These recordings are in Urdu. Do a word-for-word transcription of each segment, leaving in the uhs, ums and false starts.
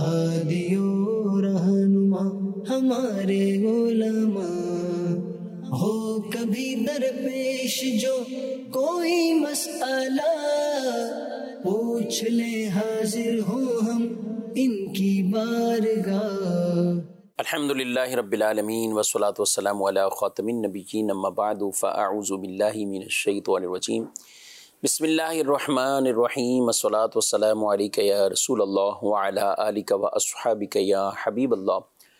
ہادی و رہنما ہمارے علماء، ہو کبھی درپیش جو کوئی مسئلہ پوچھ لے حاضر ہوں ہم ان کی بارگاہ۔ الحمدللہ رب العالمین والصلاة والسلام علی خاتم النبیین اما بعد فاعوذ باللہ من الشیطان الرجیم بسم اللہ الرحمن الرحیم والصلاة والسلام علیک یا رسول اللہ وعلی آلک واصحابک یا حبیب اللہ،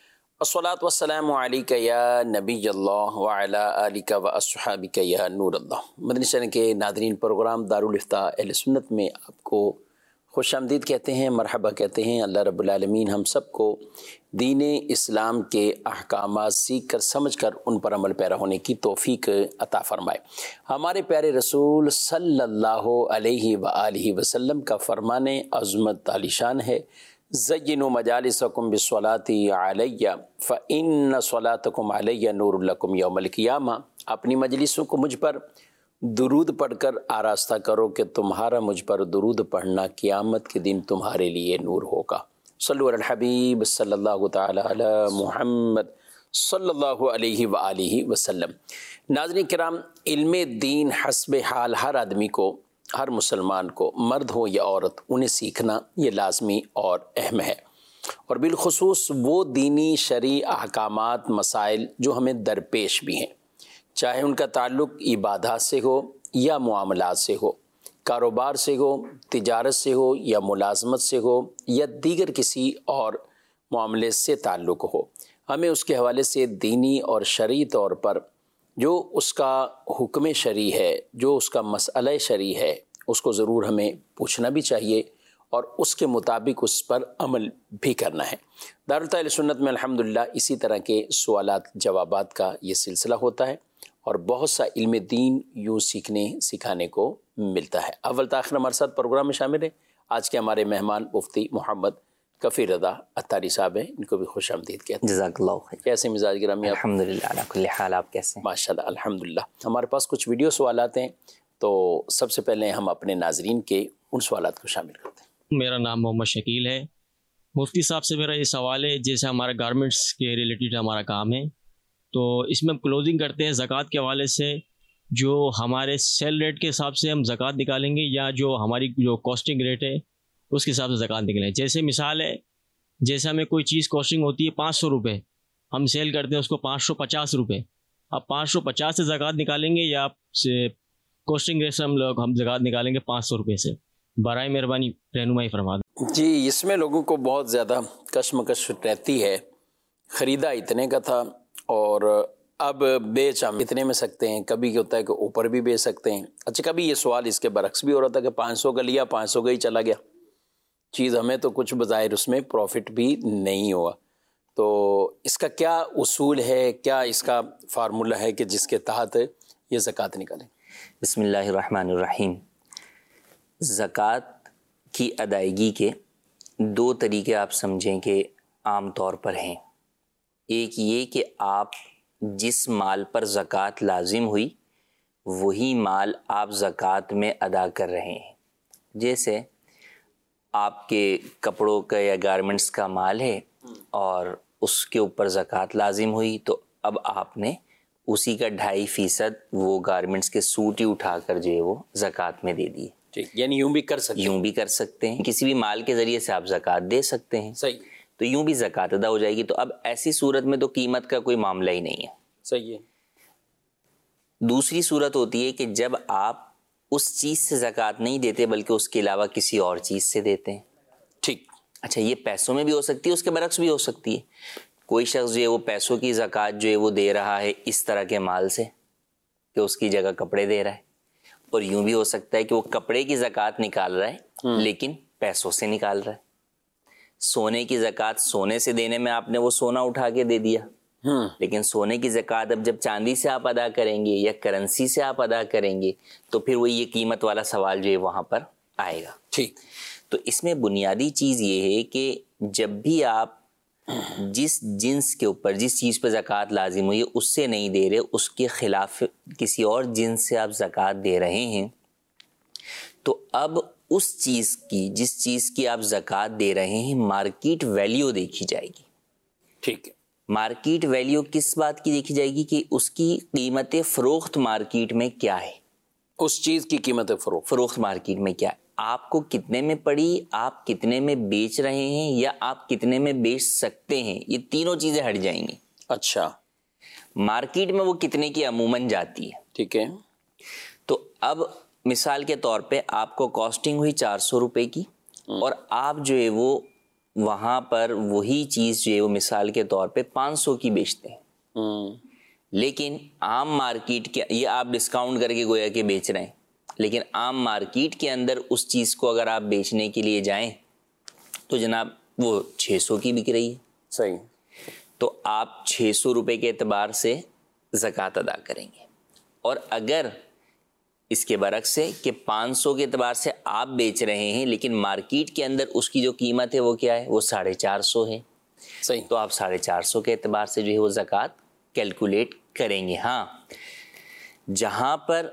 الصلاة والسلام علیک یا نبی اللہ وعلی آلک واصحابک یا نور اللہ۔ مدنی چینل کے ناظرین، پروگرام دارالافتاء اہل سنت میں آپ کو خوش آمدید کہتے ہیں، مرحبا کہتے ہیں۔ اللہ رب العالمین ہم سب کو دین اسلام کے احکامات سیکھ کر سمجھ کر ان پر عمل پیرا ہونے کی توفیق عطا فرمائے۔ ہمارے پیارے رسول صلی اللہ علیہ وآلہ وسلم کا فرمان عظمت عالی شان ہے، زینوا مجالسکم بالصلاۃ علیہ فإن صلاتکم علیہ نور لکم یوم القیامہ۔ اپنی مجلسوں کو مجھ پر درود پڑھ کر آراستہ کرو کہ تمہارا مجھ پر درود پڑھنا قیامت کے دن تمہارے لیے نور ہوگا۔ صلو علی الحبیب صلی اللہ تعالی علی محمد صلی اللہ علیہ وآلہ وسلم۔ ناظرین کرام، علم دین حسب حال ہر آدمی کو، ہر مسلمان کو، مرد ہو یا عورت، انہیں سیکھنا یہ لازمی اور اہم ہے، اور بالخصوص وہ دینی شرعی احکامات مسائل جو ہمیں درپیش بھی ہیں، چاہے ان کا تعلق عبادات سے ہو یا معاملات سے ہو، کاروبار سے ہو، تجارت سے ہو یا ملازمت سے ہو یا دیگر کسی اور معاملے سے تعلق ہو۔ ہمیں اس کے حوالے سے دینی اور شرعی طور پر جو اس کا حکم شرعی ہے، جو اس کا مسئلہ شرعی ہے، اس کو ضرور ہمیں پوچھنا بھی چاہیے اور اس کے مطابق اس پر عمل بھی کرنا ہے۔ دارالفتاء اہل سنت میں الحمدللہ اسی طرح کے سوالات جوابات کا یہ سلسلہ ہوتا ہے، اور بہت سا علم دین یوں سیکھنے سکھانے کو ملتا ہے۔ اول تاخیر ہمارے ساتھ پروگرام میں شامل ہیں آج کے ہمارے مہمان مفتی محمد کفیل رضا عطاری صاحب ہیں، ان کو بھی خوش آمدید کہتے ہیں۔ جزاک اللہ خیر۔ کیسے مزاج گرامی آپ؟ الحمدللہ علی کل حال، آپ کیسے ہیں؟ ماشاءاللہ الحمدللہ۔ ہمارے پاس کچھ ویڈیو سوالات ہیں، تو سب سے پہلے ہم اپنے ناظرین کے ان سوالات کو شامل کرتے ہیں۔ میرا نام محمد شکیل ہے۔ مفتی صاحب سے میرا یہ سوال ہے، جیسے ہمارا گارمنٹس کے ریلیٹڈ ہمارا کام ہے، تو اس میں ہم کلوزنگ کرتے ہیں زکوٰۃ کے حوالے سے، جو ہمارے سیل ریٹ کے حساب سے ہم زکوٰۃ نکالیں گے یا جو ہماری جو کاسٹنگ ریٹ ہے اس کے حساب سے زکوٰۃ نکالیں؟ جیسے مثال ہے، جیسے ہمیں کوئی چیز کاسٹنگ ہوتی ہے پانچ سو روپے، ہم سیل کرتے ہیں اس کو پانچ سو پچاس روپے، اب پانچ سو پچاس سے زکوٰۃ نکالیں گے یا کاسٹنگ ریٹ سے ہم لوگ ہم زکوٰۃ نکالیں گے پانچ سو روپے سے؟ برائے مہربانی رہنمائی فرما دیں۔ جی، اس میں لوگوں کو بہت زیادہ کشمکش رہتی ہے، خریدا اتنے کا تھا اور اب بیچ ہم اتنے میں سکتے ہیں، کبھی ہوتا ہے کہ اوپر بھی بیچ سکتے ہیں۔ اچھا، کبھی یہ سوال اس کے برعکس بھی ہو رہا تھا کہ پانچ سو کا لیا، پانچ سو کا ہی چلا گیا، چیز ہمیں تو کچھ بظاہر اس میں پروفٹ بھی نہیں ہوا، تو اس کا کیا اصول ہے، کیا اس کا فارمولہ ہے کہ جس کے تحت یہ زکوٰۃ نکالیں؟ بسم اللہ الرحمن الرحیم۔ زکوٰۃ کی ادائیگی کے دو طریقے آپ سمجھیں کہ عام طور پر ہیں۔ ایک یہ کہ آپ جس مال پر زکوٰۃ لازم ہوئی وہی مال آپ زکوٰۃ میں ادا کر رہے ہیں۔ جیسے آپ کے کپڑوں کا یا گارمنٹس کا مال ہے اور اس کے اوپر زکوٰۃ لازم ہوئی، تو اب آپ نے اسی کا ڈھائی فیصد وہ گارمنٹس کے سوٹ ہی اٹھا کر جو ہے وہ زکوٰۃ میں دے دیے۔ ٹھیک، یعنی یوں بھی کر سکتے ہیں؟ یوں بھی کر سکتے ہیں، کسی بھی مال کے ذریعے سے آپ زکوٰۃ دے سکتے ہیں۔ صحیح، تو یوں بھی زکوٰۃ ادا ہو جائے گی۔ تو اب ایسی صورت میں تو قیمت کا کوئی معاملہ ہی نہیں ہے۔ صحیح ہے۔ دوسری صورت ہوتی ہے کہ جب آپ اس چیز سے زکوٰۃ نہیں دیتے بلکہ اس کے علاوہ کسی اور چیز سے دیتے ہیں۔ ٹھیک، اچھا، یہ پیسوں میں بھی ہو سکتی ہے، اس کے برعکس بھی ہو سکتی ہے۔ کوئی شخص جو ہے وہ پیسوں کی زکوٰۃ جو ہے وہ دے رہا ہے اس طرح کے مال سے کہ اس کی جگہ کپڑے دے رہا ہے، اور یوں بھی ہو سکتا ہے کہ وہ کپڑے کی زکوٰۃ نکال رہا ہے لیکن پیسوں سے نکال رہا ہے۔ سونے کی زکوٰۃ سونے سے دینے میں آپ نے وہ سونا اٹھا کے دے دیا، لیکن سونے کی زکوٰۃ اب جب چاندی سے آپ ادا کریں گے یا کرنسی سے آپ ادا کریں گے تو پھر وہ یہ قیمت والا سوال جو ہے وہاں پر آئے گا۔ ٹھیک، تو اس میں بنیادی چیز یہ ہے کہ جب بھی آپ جس جنس کے اوپر جس چیز پہ زکوٰۃ لازم ہوئی ہے اس سے نہیں دے رہے، اس کے خلاف کسی اور جنس سے آپ زکوٰۃ دے رہے ہیں، تو اب اس چیز کی جس چیز کی آپ زکوٰۃ دے رہے ہیں مارکیٹ ویلیو دیکھی جائے گی. ٹھیک ہے. مارکیٹ ویلیو کس بات کی دیکھی جائے گی کہ اس کی قیمت فروخت مارکیٹ میں کیا ہے. اس چیز کی قیمت فروخت فروخت مارکیٹ میں کیا ہے, آپ کو کتنے میں پڑی, آپ کتنے میں بیچ رہے ہیں, یا آپ کتنے میں بیچ سکتے ہیں, یہ تینوں چیزیں ہٹ جائیں گی. اچھا. مارکیٹ میں وہ کتنے کی عموماً جاتی ہے. ٹھیک ہے. تو اب مثال کے طور پہ آپ کو کاسٹنگ ہوئی چار سو روپے کی, اور آپ جو ہے وہ وہاں پر وہی چیز جو ہے وہ مثال کے طور پہ پانچ سو کی بیچتے ہیں. لیکن عام مارکیٹ کے, یہ آپ ڈسکاؤنٹ کر کے گویا کہ بیچ رہے ہیں, لیکن عام مارکیٹ کے اندر اس چیز کو اگر آپ بیچنے کے لیے جائیں تو جناب وہ چھ سو کی بک رہی ہے. صحیح. تو آپ چھ سو روپے کے اعتبار سے زکوٰۃ ادا کریں گے. اور اگر اس کے برعکس ہے کہ پانچ سو کے اعتبار سے آپ بیچ رہے ہیں لیکن مارکیٹ کے اندر اس کی جو قیمت ہے وہ کیا ہے, وہ ساڑھے چار سو ہے. صحیح. تو آپ ساڑھے چار سو کے اعتبار سے جو ہے وہ زکوٰۃ کیلکولیٹ کریں گے. ہاں, جہاں پر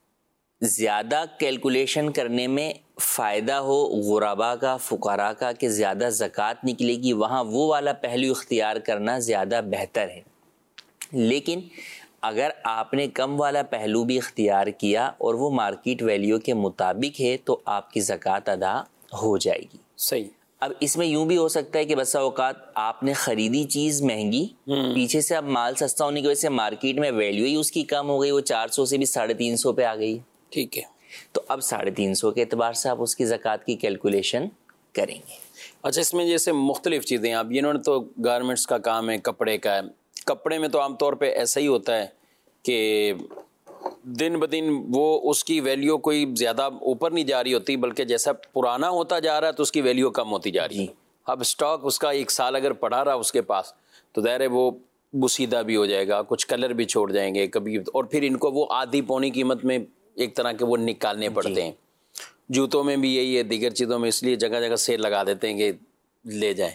زیادہ کیلکولیشن کرنے میں فائدہ ہو غربا کا, فقراء کا, کہ زیادہ زکوٰۃ نکلے گی, وہاں وہ والا پہلو اختیار کرنا زیادہ بہتر ہے. لیکن اگر آپ نے کم والا پہلو بھی اختیار کیا اور وہ مارکیٹ ویلیو کے مطابق ہے تو آپ کی زکوٰۃ ادا ہو جائے گی. صحیح. اب اس میں یوں بھی ہو سکتا ہے کہ بسا اوقات آپ نے خریدی چیز مہنگی, پیچھے سے اب مال سستا ہونے کی وجہ سے مارکیٹ میں ویلیو ہی اس کی کم ہو گئی, وہ چار سو سے بھی ساڑھے تین سو پہ آ گئی. ٹھیک ہے. تو اب ساڑھے تین سو کے اعتبار سے آپ اس کی زکوٰۃ کی کیلکولیشن کریں گے. اچھا, اس میں جیسے مختلف چیزیں, اب انہوں نے تو گارمنٹس کا کام ہے, کپڑے کا ہے. کپڑے میں تو عام طور پہ ایسا ہی ہوتا ہے کہ دن بدن وہ اس کی ویلیو کوئی زیادہ اوپر نہیں جا رہی ہوتی, بلکہ جیسا پرانا ہوتا جا رہا ہے تو اس کی ویلیو کم ہوتی جا رہی ہے. اب اسٹاک اس کا ایک سال اگر پڑا رہا اس کے پاس تو ظاہر ہے وہ بسیدہ بھی ہو جائے گا, کچھ کلر بھی چھوڑ جائیں گے کبھی, اور پھر ان کو وہ آدھی پونی قیمت میں ایک طرح کے وہ نکالنے پڑتے ہیں. جوتوں میں بھی یہی ہے, دیگر چیزوں میں, اس لیے جگہ جگہ سیل لگا دیتے ہیں کہ لے جائیں.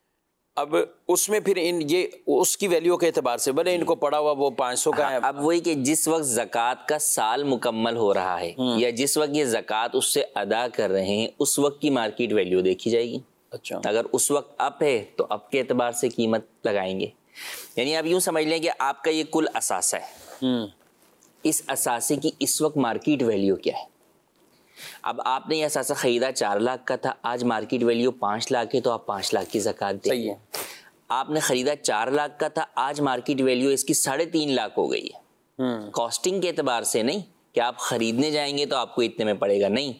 اب اس میں پھر ان یہ اس کی ویلیو کے اعتبار سے بھلے ان کو پڑا ہوا وہ پانچ سو کا ہے. اب وہی کہ جس وقت زکوٰۃ کا سال مکمل ہو رہا ہے یا جس وقت یہ زکوٰۃ اس سے ادا کر رہے ہیں اس وقت کی مارکیٹ ویلیو دیکھی جائے گی. اچھا. اگر اس وقت اپ ہے تو اپ کے اعتبار سے قیمت لگائیں گے. یعنی آپ یوں سمجھ لیں کہ آپ کا یہ کل اثاثہ ہے, اس اثاثے کی اس وقت مارکیٹ ویلیو کیا ہے. اب آپ نے یہ اثاثہ خریدا چار لاکھ کا تھا, آج مارکیٹ ویلیو پانچ لاکھ ہے تو آپ پانچ لاکھ کی زکوٰۃ دیں. صحیح ہے. آپ نے خریدا چار لاکھ کا تھا, آج مارکیٹ ویلیو اس کی ساڑھے تین لاکھ ہو گئی ہے. کاسٹنگ کے اعتبار سے نہیں کہ آپ خریدنے جائیں گے تو آپ کو اتنے میں پڑے گا, نہیں,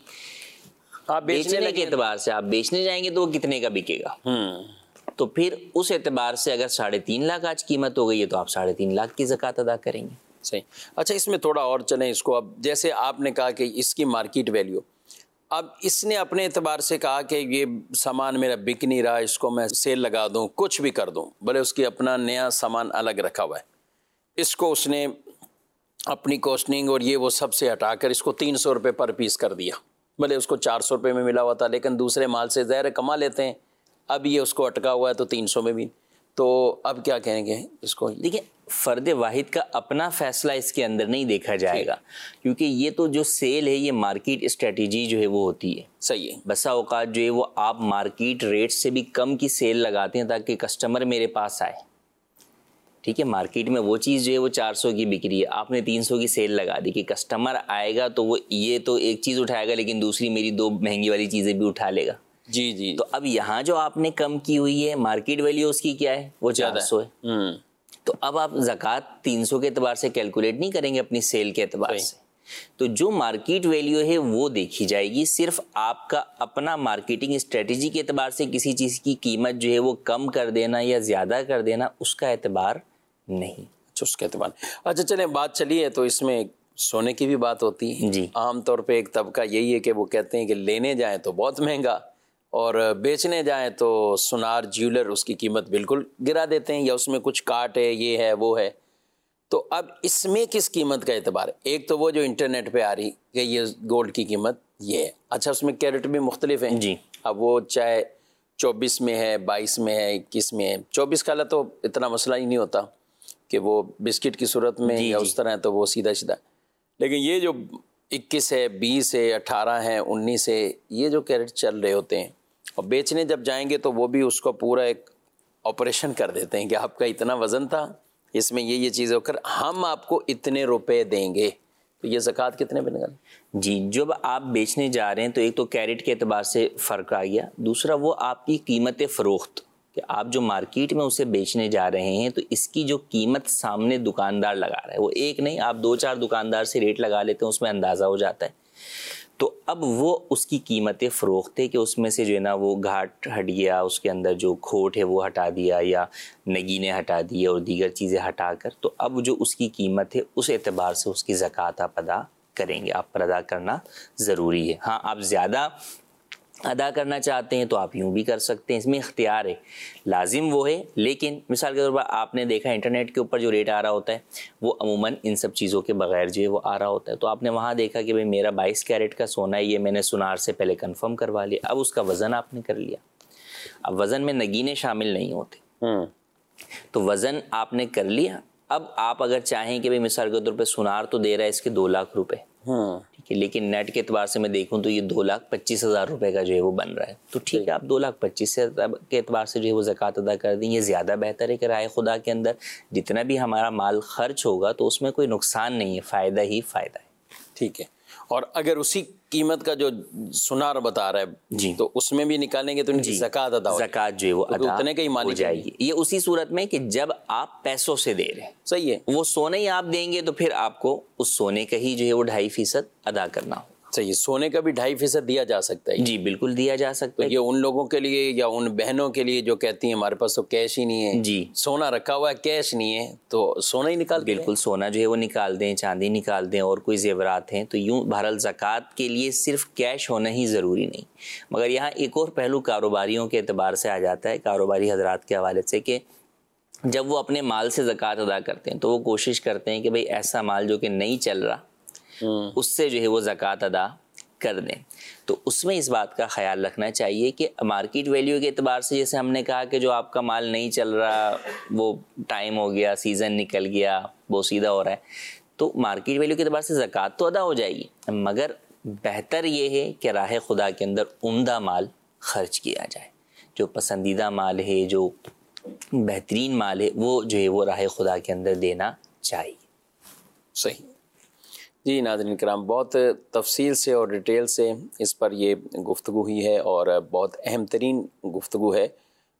آپ بیچنے کے اعتبار سے آپ بیچنے جائیں گے تو وہ کتنے کا بکے گا. تو پھر اس اعتبار سے اگر ساڑھے تین لاکھ آج قیمت ہو گئی ہے تو آپ ساڑھے تین لاکھ کی زکوٰۃ ادا کریں گے. صحیح. اچھا, اس میں تھوڑا اور چلیں اس کو. اب جیسے آپ نے کہا کہ اس کی مارکیٹ ویلیو, اب اس نے اپنے اعتبار سے کہا کہ یہ سامان میرا بک نہیں رہا, اس کو میں سیل لگا دوں, کچھ بھی کر دوں, بھلے اس کی اپنا نیا سامان الگ رکھا ہوا ہے, اس کو اس نے اپنی کوسٹنگ اور یہ وہ سب سے ہٹا کر اس کو تین سو روپے پر پیس کر دیا. بھلے اس کو چار سو روپے میں ملا ہوا تھا لیکن دوسرے مال سے ظاہر کما لیتے ہیں, اب یہ اس کو اٹکا ہوا ہے تو تین سو میں بھی. تو اب کیا کہیں گے اس کو؟ دیکھیں, فرد واحد کا اپنا فیصلہ اس کے اندر نہیں دیکھا جائے گا, کیونکہ یہ تو جو سیل ہے یہ مارکیٹ اسٹریٹجی جو ہے وہ ہوتی ہے. صحیح ہے. بسا اوقات جو ہے وہ آپ مارکیٹ ریٹ سے بھی کم کی سیل لگاتے ہیں تاکہ کسٹمر میرے پاس آئے. ٹھیک ہے, مارکیٹ میں وہ چیز جو ہے وہ چار سو کی بک رہی ہے, آپ نے تین سو کی سیل لگا دی کہ کسٹمر آئے گا تو وہ یہ تو ایک چیز اٹھائے گا لیکن دوسری میری دو مہنگی والی چیزیں بھی اٹھا لے گا. جی جی. تو اب یہاں جو آپ نے کم کی ہوئی ہے مارکیٹ ویلیو اس کی کیا ہے, وہ چار سو ہے. تو اب آپ زکوٰۃ تین سو کے اعتبار سے کیلکولیٹ نہیں کریں گے اپنی سیل کے اعتبار سے, تو جو مارکیٹ ویلیو ہے وہ دیکھی جائے گی. صرف آپ کا اپنا مارکیٹنگ اسٹریٹجی کے اعتبار سے کسی چیز کی قیمت جو ہے وہ کم کر دینا یا زیادہ کر دینا اس کا اعتبار نہیں. اچھا, اس کا اعتبار. اچھا چلیں, بات چلی ہے تو اس میں سونے کی بھی بات ہوتی ہے. جی. عام طور پہ ایک طبقہ یہی ہے کہ وہ کہتے ہیں کہ لینے جائیں تو بہت مہنگا اور بیچنے جائیں تو سونار جیولر اس کی قیمت بالکل گرا دیتے ہیں, یا اس میں کچھ کاٹ ہے, یہ ہے وہ ہے. تو اب اس میں کس قیمت کا اعتبار ہے؟ ایک تو وہ جو انٹرنیٹ پہ آ رہی کہ یہ گولڈ کی قیمت یہ ہے. اچھا, اس میں کیرٹ بھی مختلف ہیں. جی. اب وہ چاہے چوبیس میں ہے, بائیس میں ہے, اکیس میں ہے. چوبیس کا تو اتنا مسئلہ ہی نہیں ہوتا کہ وہ بسکٹ کی صورت میں جی, یا جی. اس طرح ہے تو وہ سیدھا سیدھا. لیکن یہ جو اکیس ہے، بیس ہے، اٹھارہ ہے، انیس ہے، یہ جو کیرٹ چل رہے ہوتے ہیں، اور بیچنے جب جائیں گے تو وہ بھی اس کو پورا ایک آپریشن کر دیتے ہیں کہ آپ کا اتنا وزن تھا، اس میں یہ یہ چیزیں ہو کر ہم آپ کو اتنے روپے دیں گے، تو یہ زکوٰۃ کتنے پہ نکالیں؟ جی، جب آپ بیچنے جا رہے ہیں تو ایک تو کیرٹ کے اعتبار سے فرق آ گیا، دوسرا وہ آپ کی قیمت فروخت کہ آپ جو مارکیٹ میں اسے بیچنے جا رہے ہیں تو اس کی جو قیمت سامنے دکاندار لگا رہا ہے وہ ایک نہیں، آپ دو چار دکاندار سے ریٹ لگا لیتے ہیں، اس میں اندازہ ہو جاتا ہے، تو اب وہ اس کی قیمت فروخت ہے کہ اس میں سے جو ہے نا وہ گھاٹ ہٹ گیا، اس کے اندر جو کھوٹ ہے وہ ہٹا دیا یا نگینے ہٹا دی اور دیگر چیزیں ہٹا کر، تو اب جو اس کی قیمت ہے اس اعتبار سے اس کی زکوٰۃ آپ ادا کریں گے، آپ پر ادا کرنا ضروری ہے۔ ہاں، آپ زیادہ ادا کرنا چاہتے ہیں تو آپ یوں بھی کر سکتے ہیں، اس میں اختیار ہے، لازم وہ ہے، لیکن مثال کے طور پر آپ نے دیکھا انٹرنیٹ کے اوپر جو ریٹ آ رہا ہوتا ہے وہ عموماً ان سب چیزوں کے بغیر جو ہے وہ آ رہا ہوتا ہے، تو آپ نے وہاں دیکھا کہ بھئی میرا بائیس کیرٹ کا سونا ہے، یہ میں نے سونار سے پہلے کنفرم کروا لیا، اب اس کا وزن آپ نے کر لیا، اب وزن میں نگینے شامل نہیں ہوتے، تو وزن آپ نے کر لیا، اب آپ اگر چاہیں کہ بھئی مثال کے طور پہ سونار تو دے رہا ہے اس کے دو لاکھ روپے، ٹھیک ہے، لیکن نیٹ کے اعتبار سے میں دیکھوں تو یہ دو لاکھ پچیس ہزار روپے کا جو ہے وہ بن رہا ہے، تو ٹھیک ہے آپ دو لاکھ پچیس کے اعتبار سے جو ہے وہ زکوٰۃ ادا کر دیں، یہ زیادہ بہتر ہے کہ رائے خدا کے اندر جتنا بھی ہمارا مال خرچ ہوگا تو اس میں کوئی نقصان نہیں ہے، فائدہ ہی فائدہ ہے۔ ٹھیک ہے، اور اگر اسی قیمت کا جو سونار بتا رہا ہے جی تو اس میں بھی نکالیں گے تو ان کی زکوٰۃ ادا ہو زکوٰۃ جو ہے وہ ادا اتنے کا ہی ہو مالک جائے گی، یہ اسی صورت میں کہ جب آپ پیسوں سے دے رہے ہیں، صحیح ہے، وہ سونے ہی آپ دیں گے تو پھر آپ کو اس سونے کا ہی جو ہے وہ ڈھائی فیصد ادا کرنا ہو۔ صحیح، سونے کا بھی ڈھائی فیصد دیا جا سکتا ہے؟ جی بالکل دیا جا سکتا ہے۔ یہ ان لوگوں کے لیے یا ان بہنوں کے لیے جو کہتی ہیں ہمارے پاس تو کیش ہی نہیں ہے، جی سونا رکھا ہوا ہے کیش نہیں ہے، تو سونا ہی نکال کے بالکل سونا جو ہے وہ نکال دیں، چاندی نکال دیں، اور کوئی زیورات ہیں تو یوں بہرحال زکوٰۃ کے لیے صرف کیش ہونا ہی ضروری نہیں، مگر یہاں ایک اور پہلو کاروباریوں کے اعتبار سے آ جاتا ہے، کاروباری حضرات کے حوالے سے، کہ جب وہ اپنے مال سے زکوٰۃ ادا کرتے ہیں تو وہ کوشش کرتے ہیں کہ بھئی ایسا مال جو کہ نہیں چل رہا اس سے جو ہے وہ زکوٰۃ ادا کر دیں، تو اس میں اس بات کا خیال رکھنا چاہیے کہ مارکیٹ ویلیو کے اعتبار سے جیسے ہم نے کہا کہ جو آپ کا مال نہیں چل رہا، وہ ٹائم ہو گیا، سیزن نکل گیا، بوسیدہ ہو رہا ہے، تو مارکیٹ ویلیو کے اعتبار سے زکوٰۃ تو ادا ہو جائے گی، مگر بہتر یہ ہے کہ راہ خدا کے اندر عمدہ مال خرچ کیا جائے، جو پسندیدہ مال ہے، جو بہترین مال ہے، وہ جو ہے وہ راہ خدا کے اندر دینا چاہیے۔ صحیح جی، ناظرین کرام، بہت تفصیل سے اور ڈیٹیل سے اس پر یہ گفتگو ہوئی ہے اور بہت اہم ترین گفتگو ہے،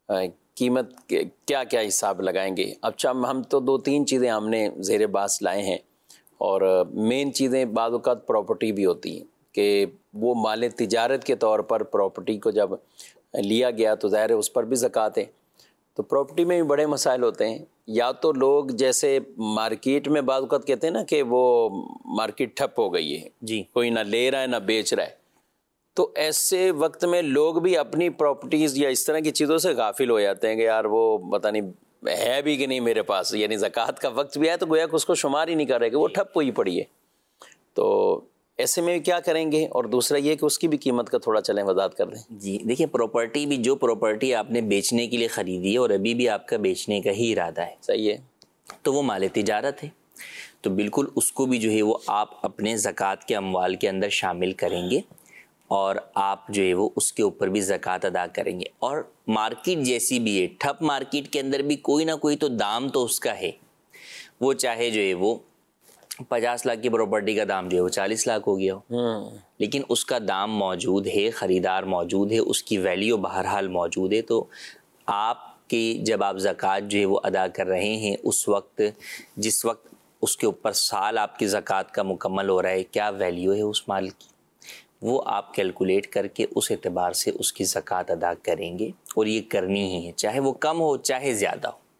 قیمت کیا کیا حساب لگائیں گے۔ اچھا، ہم تو دو تین چیزیں ہم نے زیر بحث لائے ہیں، اور مین چیزیں بعض اوقات پراپرٹی بھی ہوتی ہیں کہ وہ مال تجارت کے طور پر پراپرٹی کو جب لیا گیا تو ظاہر ہے اس پر بھی زکوٰۃ ہے، تو پراپرٹی میں بھی بڑے مسائل ہوتے ہیں، یا تو لوگ جیسے مارکیٹ میں بعض اوقات کہتے ہیں نا کہ وہ مارکیٹ ٹھپ ہو گئی ہے، جی کوئی نہ لے رہا ہے نہ بیچ رہا ہے، تو ایسے وقت میں لوگ بھی اپنی پراپرٹیز یا اس طرح کی چیزوں سے غافل ہو جاتے ہیں کہ یار وہ پتہ نہیں ہے بھی کہ نہیں میرے پاس، یعنی زکوٰۃ کا وقت بھی آیا تو گویا کہ اس کو شمار ہی نہیں کر رہے کہ وہ ٹھپ ہوئی پڑی ہے، تو ایسے میں کیا کریں گے؟ اور دوسرا یہ کہ اس کی بھی قیمت کا تھوڑا چلیں وضاحت کر دیں۔ جی دیکھیے، پراپرٹی بھی، جو پراپرٹی آپ نے بیچنے کے لیے خریدی ہے اور ابھی بھی آپ کا بیچنے کا ہی ارادہ ہے، صحیح ہے، تو وہ مال تجارت ہے، تو بالکل اس کو بھی جو ہے وہ آپ اپنے زکوٰۃ کے اموال کے اندر شامل کریں گے، اور آپ جو ہے وہ اس کے اوپر بھی زکوٰۃ ادا کریں گے، اور مارکیٹ جیسی بھی ہے، ٹھپ مارکیٹ کے اندر بھی کوئی نہ کوئی تو دام تو اس کا ہے، وہ چاہے جو ہے وہ پچاس لاکھ کی پراپرٹی کا دام جو ہے وہ چالیس لاکھ ہو گیا ہو، لیکن اس کا دام موجود ہے، خریدار موجود ہے، اس کی ویلیو بہرحال موجود ہے، تو آپ کی جب آپ زکوٰۃ جو ہے وہ ادا کر رہے ہیں اس وقت، جس وقت اس کے اوپر سال آپ کی زکوٰۃ کا مکمل ہو رہا ہے، کیا ویلیو ہے اس مال کی، وہ آپ کیلکولیٹ کر کے اس اعتبار سے اس کی زکوٰۃ ادا کریں گے، اور یہ کرنی ہی ہے، چاہے وہ کم ہو چاہے زیادہ ہو۔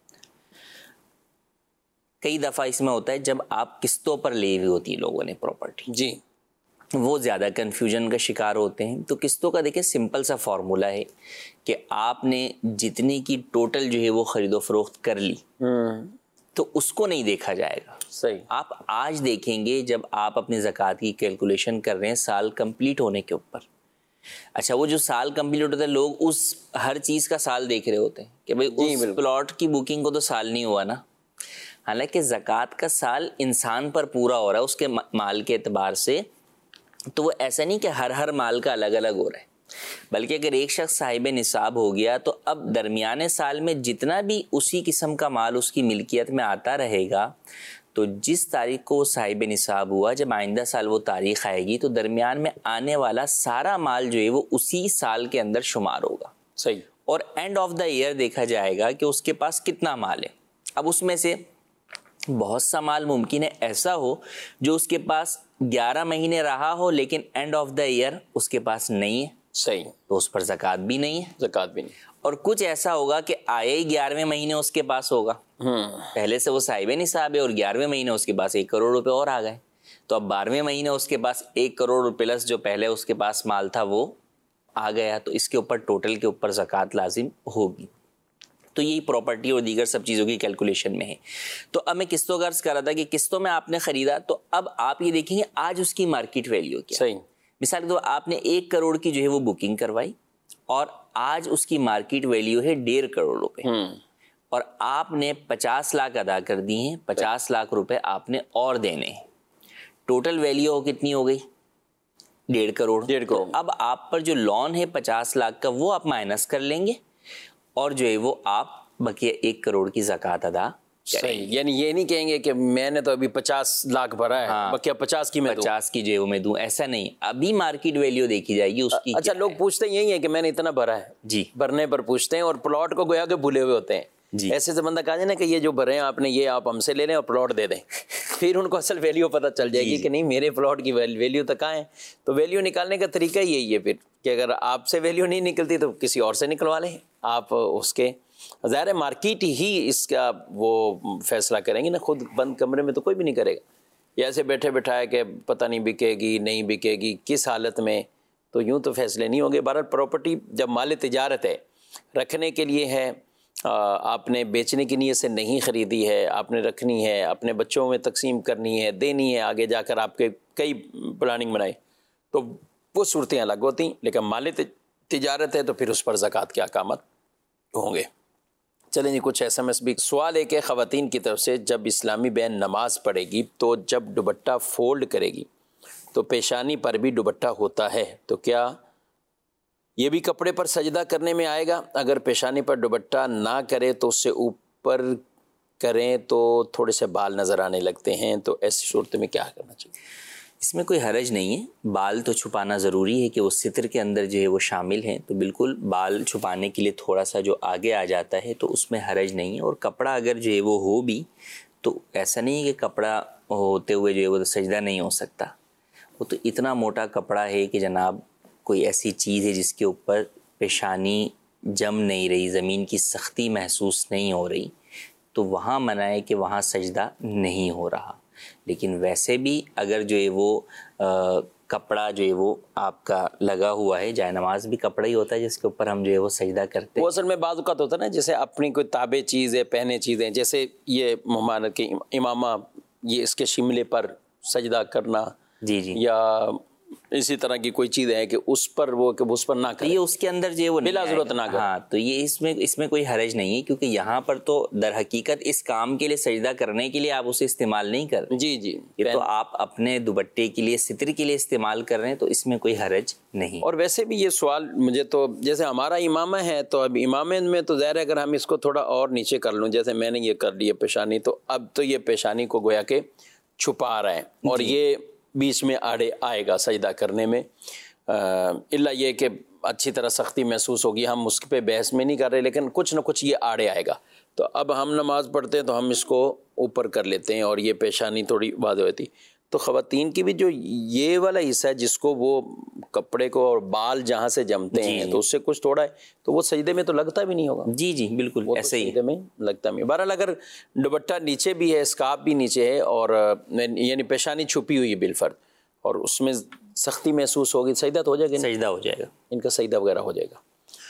کئی دفعہ اس میں ہوتا ہے جب آپ قسطوں پر لی ہوئی ہوتی ہے لوگوں نے پراپرٹی، جی وہ زیادہ کنفیوژن کا شکار ہوتے ہیں، تو قسطوں کا دیکھیں سمپل سا فارمولہ ہے کہ آپ نے جتنے کی ٹوٹل جو ہے وہ خرید و فروخت کر لی تو اس کو نہیں دیکھا جائے گا، صحیح، آپ آج دیکھیں گے جب آپ اپنی زکوٰۃ کی کیلکولیشن کر رہے ہیں سال کمپلیٹ ہونے کے اوپر۔ اچھا، وہ جو سال کمپلیٹ ہوتا ہے لوگ اس ہر چیز کا سال دیکھ رہے ہوتے ہیں کہ بھئی اس پلاٹ کی بکنگ کو تو سال نہیں ہوا نا، حالانکہ زکوٰۃ کا سال انسان پر پورا ہو رہا ہے، اس کے مال کے اعتبار سے تو وہ ایسا نہیں کہ ہر ہر مال کا الگ الگ ہو رہا ہے، بلکہ اگر ایک شخص صاحب نصاب ہو گیا تو اب درمیانے سال میں جتنا بھی اسی قسم کا مال اس کی ملکیت میں آتا رہے گا، تو جس تاریخ کو وہ صاحب نصاب ہوا، جب آئندہ سال وہ تاریخ آئے گی تو درمیان میں آنے والا سارا مال جو ہے وہ اسی سال کے اندر شمار ہوگا. صحیح. اور اینڈ آف دا ایئر دیکھا جائے گا کہ اس کے پاس کتنا مال ہے. اب اس میں سے بہت سا مال ممکن ہے ایسا ہو جو اس کے پاس گیارہ مہینے رہا ہو لیکن اینڈ آف دا ایئر اس کے پاس نہیں ہے. صحیح. تو اس پر زکوٰۃ بھی نہیں ہے. زکوٰۃ بھی نہیں. اور کچھ ایسا ہوگا کہ آئے ہی گیارہویں مہینے اس کے پاس ہوگا، پہلے سے وہ صاحب نصاب ہے اور گیارہویں مہینے اس کے پاس ایک کروڑ روپے اور آ گئے، تو اب بارہویں مہینے اس کے پاس ایک کروڑ پلس جو پہلے اس کے پاس مال تھا وہ آ گیا، تو اس کے اوپر ٹوٹل کے اوپر زکوٰۃ لازم ہوگی. تو یہی پراپرٹی اور دیگر سب چیزوں کی کیلکولیشن میں ہے. تو اب میں قسطوں کا عرض کر رہا تھا کہ قسطوں میں آپ نے خریدا تو اب آپ یہ دیکھیں گے آج اس کی مارکیٹ ویلیو کیا. صحیح. مثال کے طور آپ نے ایک کروڑ کی جو ہے وہ بکنگ کروائی اور آج اس کی مارکیٹ ویلیو ہے ڈیڑھ کروڑ روپے، اور آپ نے پچاس لاکھ ادا کر دی ہیں، پچاس لاکھ روپے آپ نے اور دینے ہیں، ٹوٹل ویلیو کتنی ہو گئی؟ ڈیڑھ کروڑ. ڈیڑھ کروڑ. اب آپ پر جو لون ہے پچاس لاکھ کا وہ آپ مائنس کر لیں گے اور جو ہے وہ آپ بقیہ ایک کروڑ کی زکوٰۃ ادا. صحیح. یعنی یہ نہیں کہیں گے کہ میں نے تو ابھی پچاس لاکھ بھرا ہے، ہاں، بقیہ پچاس کی میں دوں. پچاس کی جو ہے وہ میں دوں، ایسا نہیں. ابھی مارکیٹ ویلیو دیکھی جائے گی اس کی. اچھا، لوگ پوچھتے یہی ہے کہ میں نے اتنا بھرا ہے، جی، بھرنے پر پوچھتے ہیں اور پلاٹ کو گویا کہ بھولے ہوئے ہوتے ہیں. جی. ایسے سے بندہ کہا جائے نا کہ یہ جو بھرے ہیں آپ نے یہ آپ ہم سے لے لیں اور پلاٹ دے دیں، پھر ان کو اصل ویلیو پتہ چل جائے گی کہ نہیں میرے پلاٹ کی ویلیو تو کہاں ہے. تو ویلیو نکالنے کا طریقہ یہی ہے پھر کہ اگر آپ سے ویلیو نہیں نکلتی تو کسی اور سے نکلوا لیں آپ. اس کے ظاہر ہے مارکیٹ ہی اس کا وہ فیصلہ کریں گی نا، خود بند کمرے میں تو کوئی بھی نہیں کرے گا. یا ایسے بیٹھے بٹھائے کہ پتہ نہیں بکے گی نہیں بکے گی کس حالت میں، تو یوں تو فیصلے نہیں ہوں گے. بہرحال پراپرٹی جب مال تجارت ہے، رکھنے کے لیے ہے، آپ نے بیچنے کی نیت سے نہیں خریدی ہے، آپ نے رکھنی ہے، اپنے بچوں میں تقسیم کرنی ہے، دینی ہے آگے جا کر، آپ کے کئی پلاننگ بنائے، تو وہ صورتیں الگ ہوتی ہیں. لیکن مال تجارت ہے تو پھر اس پر زکوٰۃ کے احکامات ہوں گے. چلیں جی، کچھ ایس ایم ایس بھی. سوال ہے کہ خواتین کی طرف سے جب اسلامی بہن نماز پڑھے گی تو جب دوپٹہ فولڈ کرے گی تو پیشانی پر بھی دوپٹہ ہوتا ہے، تو کیا یہ بھی کپڑے پر سجدہ کرنے میں آئے گا؟ اگر پیشانی پر دوپٹہ نہ کرے تو اس سے اوپر کریں تو تھوڑے سے بال نظر آنے لگتے ہیں، تو ایسی صورت میں کیا کرنا چاہیے؟ اس میں کوئی حرج نہیں ہے. بال تو چھپانا ضروری ہے کہ وہ ستر کے اندر جو ہے وہ شامل ہیں، تو بالکل بال چھپانے کے لیے تھوڑا سا جو آگے آ جاتا ہے تو اس میں حرج نہیں ہے. اور کپڑا اگر جو ہے وہ ہو بھی تو ایسا نہیں ہے کہ کپڑا ہوتے ہوئے جو ہے وہ سجدہ نہیں ہو سکتا. وہ تو اتنا موٹا کپڑا ہے کہ جناب کوئی ایسی چیز ہے جس کے اوپر پیشانی جم نہیں رہی، زمین کی سختی محسوس نہیں ہو رہی، تو وہاں منع ہے کہ وہاں سجدہ نہیں ہو رہا. لیکن ویسے بھی اگر جو ہے وہ کپڑا جو ہے وہ آپ کا لگا ہوا ہے، جائے نماز بھی کپڑا ہی ہوتا ہے جس کے اوپر ہم جو ہے وہ سجدہ کرتے ہیں. وہ اصل میں بعض اوقات ہوتا ہے نا، جیسے اپنی کوئی تابع چیز ہے، پہنے چیزیں، جیسے یہ ممانعت کے امامہ، یہ اس کے شملے پر سجدہ کرنا، جی جی، یا اسی طرح کی کوئی چیز ہے کہ اس پر وہ کہ اس پر نہ کرے، یہ اس کے اندر جو ہے وہ بلا ضرورت نہ کرے. ہاں، تو یہ اس میں اس میں کوئی حرج نہیں ہے، کیونکہ یہاں پر تو در حقیقت اس کام کے لیے سجدہ کرنے کے لیے آپ اسے استعمال نہیں کر رہے. جی جی، یہ تو آپ اپنے دوپٹے کے لیے، ستر کے لیے استعمال کر رہے ہیں، تو اس میں کوئی حرج نہیں. اور ویسے بھی یہ سوال مجھے تو، جیسے ہمارا امامہ ہے تو اب امامے میں تو ظاہر ہے اگر ہم اس کو تھوڑا اور نیچے کر لوں، جیسے میں نے یہ کر لی ہے پیشانی، تو اب تو یہ پیشانی کو گویا کہ چھپا رہا ہے اور یہ بیچ میں آڑے آئے گا سجدہ کرنے میں، الا یہ کہ اچھی طرح سختی محسوس ہوگی. ہم اس پہ بحث میں نہیں کر رہے، لیکن کچھ نہ کچھ یہ آڑے آئے گا. تو اب ہم نماز پڑھتے ہیں تو ہم اس کو اوپر کر لیتے ہیں اور یہ پیشانی تھوڑی واضح ہوتی. تو خواتین کی بھی جو یہ والا حصہ ہے جس کو وہ کپڑے کو اور بال جہاں سے جمتے ہیں، تو اس سے کچھ تھوڑا ہے تو وہ سجدے میں تو لگتا بھی نہیں ہوگا. جی جی بالکل ایسے ہی سجدے میں لگتا بھی. بہرحال اگر دوپٹہ نیچے بھی ہے، اسکارف بھی نیچے ہے، اور یعنی پیشانی چھپی ہوئی ہے بالفرض، اور اس میں سختی محسوس ہوگی، سجدہ تو ہو جائے گا، سجدہ ہو جائے گا، ان کا سجدہ وغیرہ ہو جائے گا.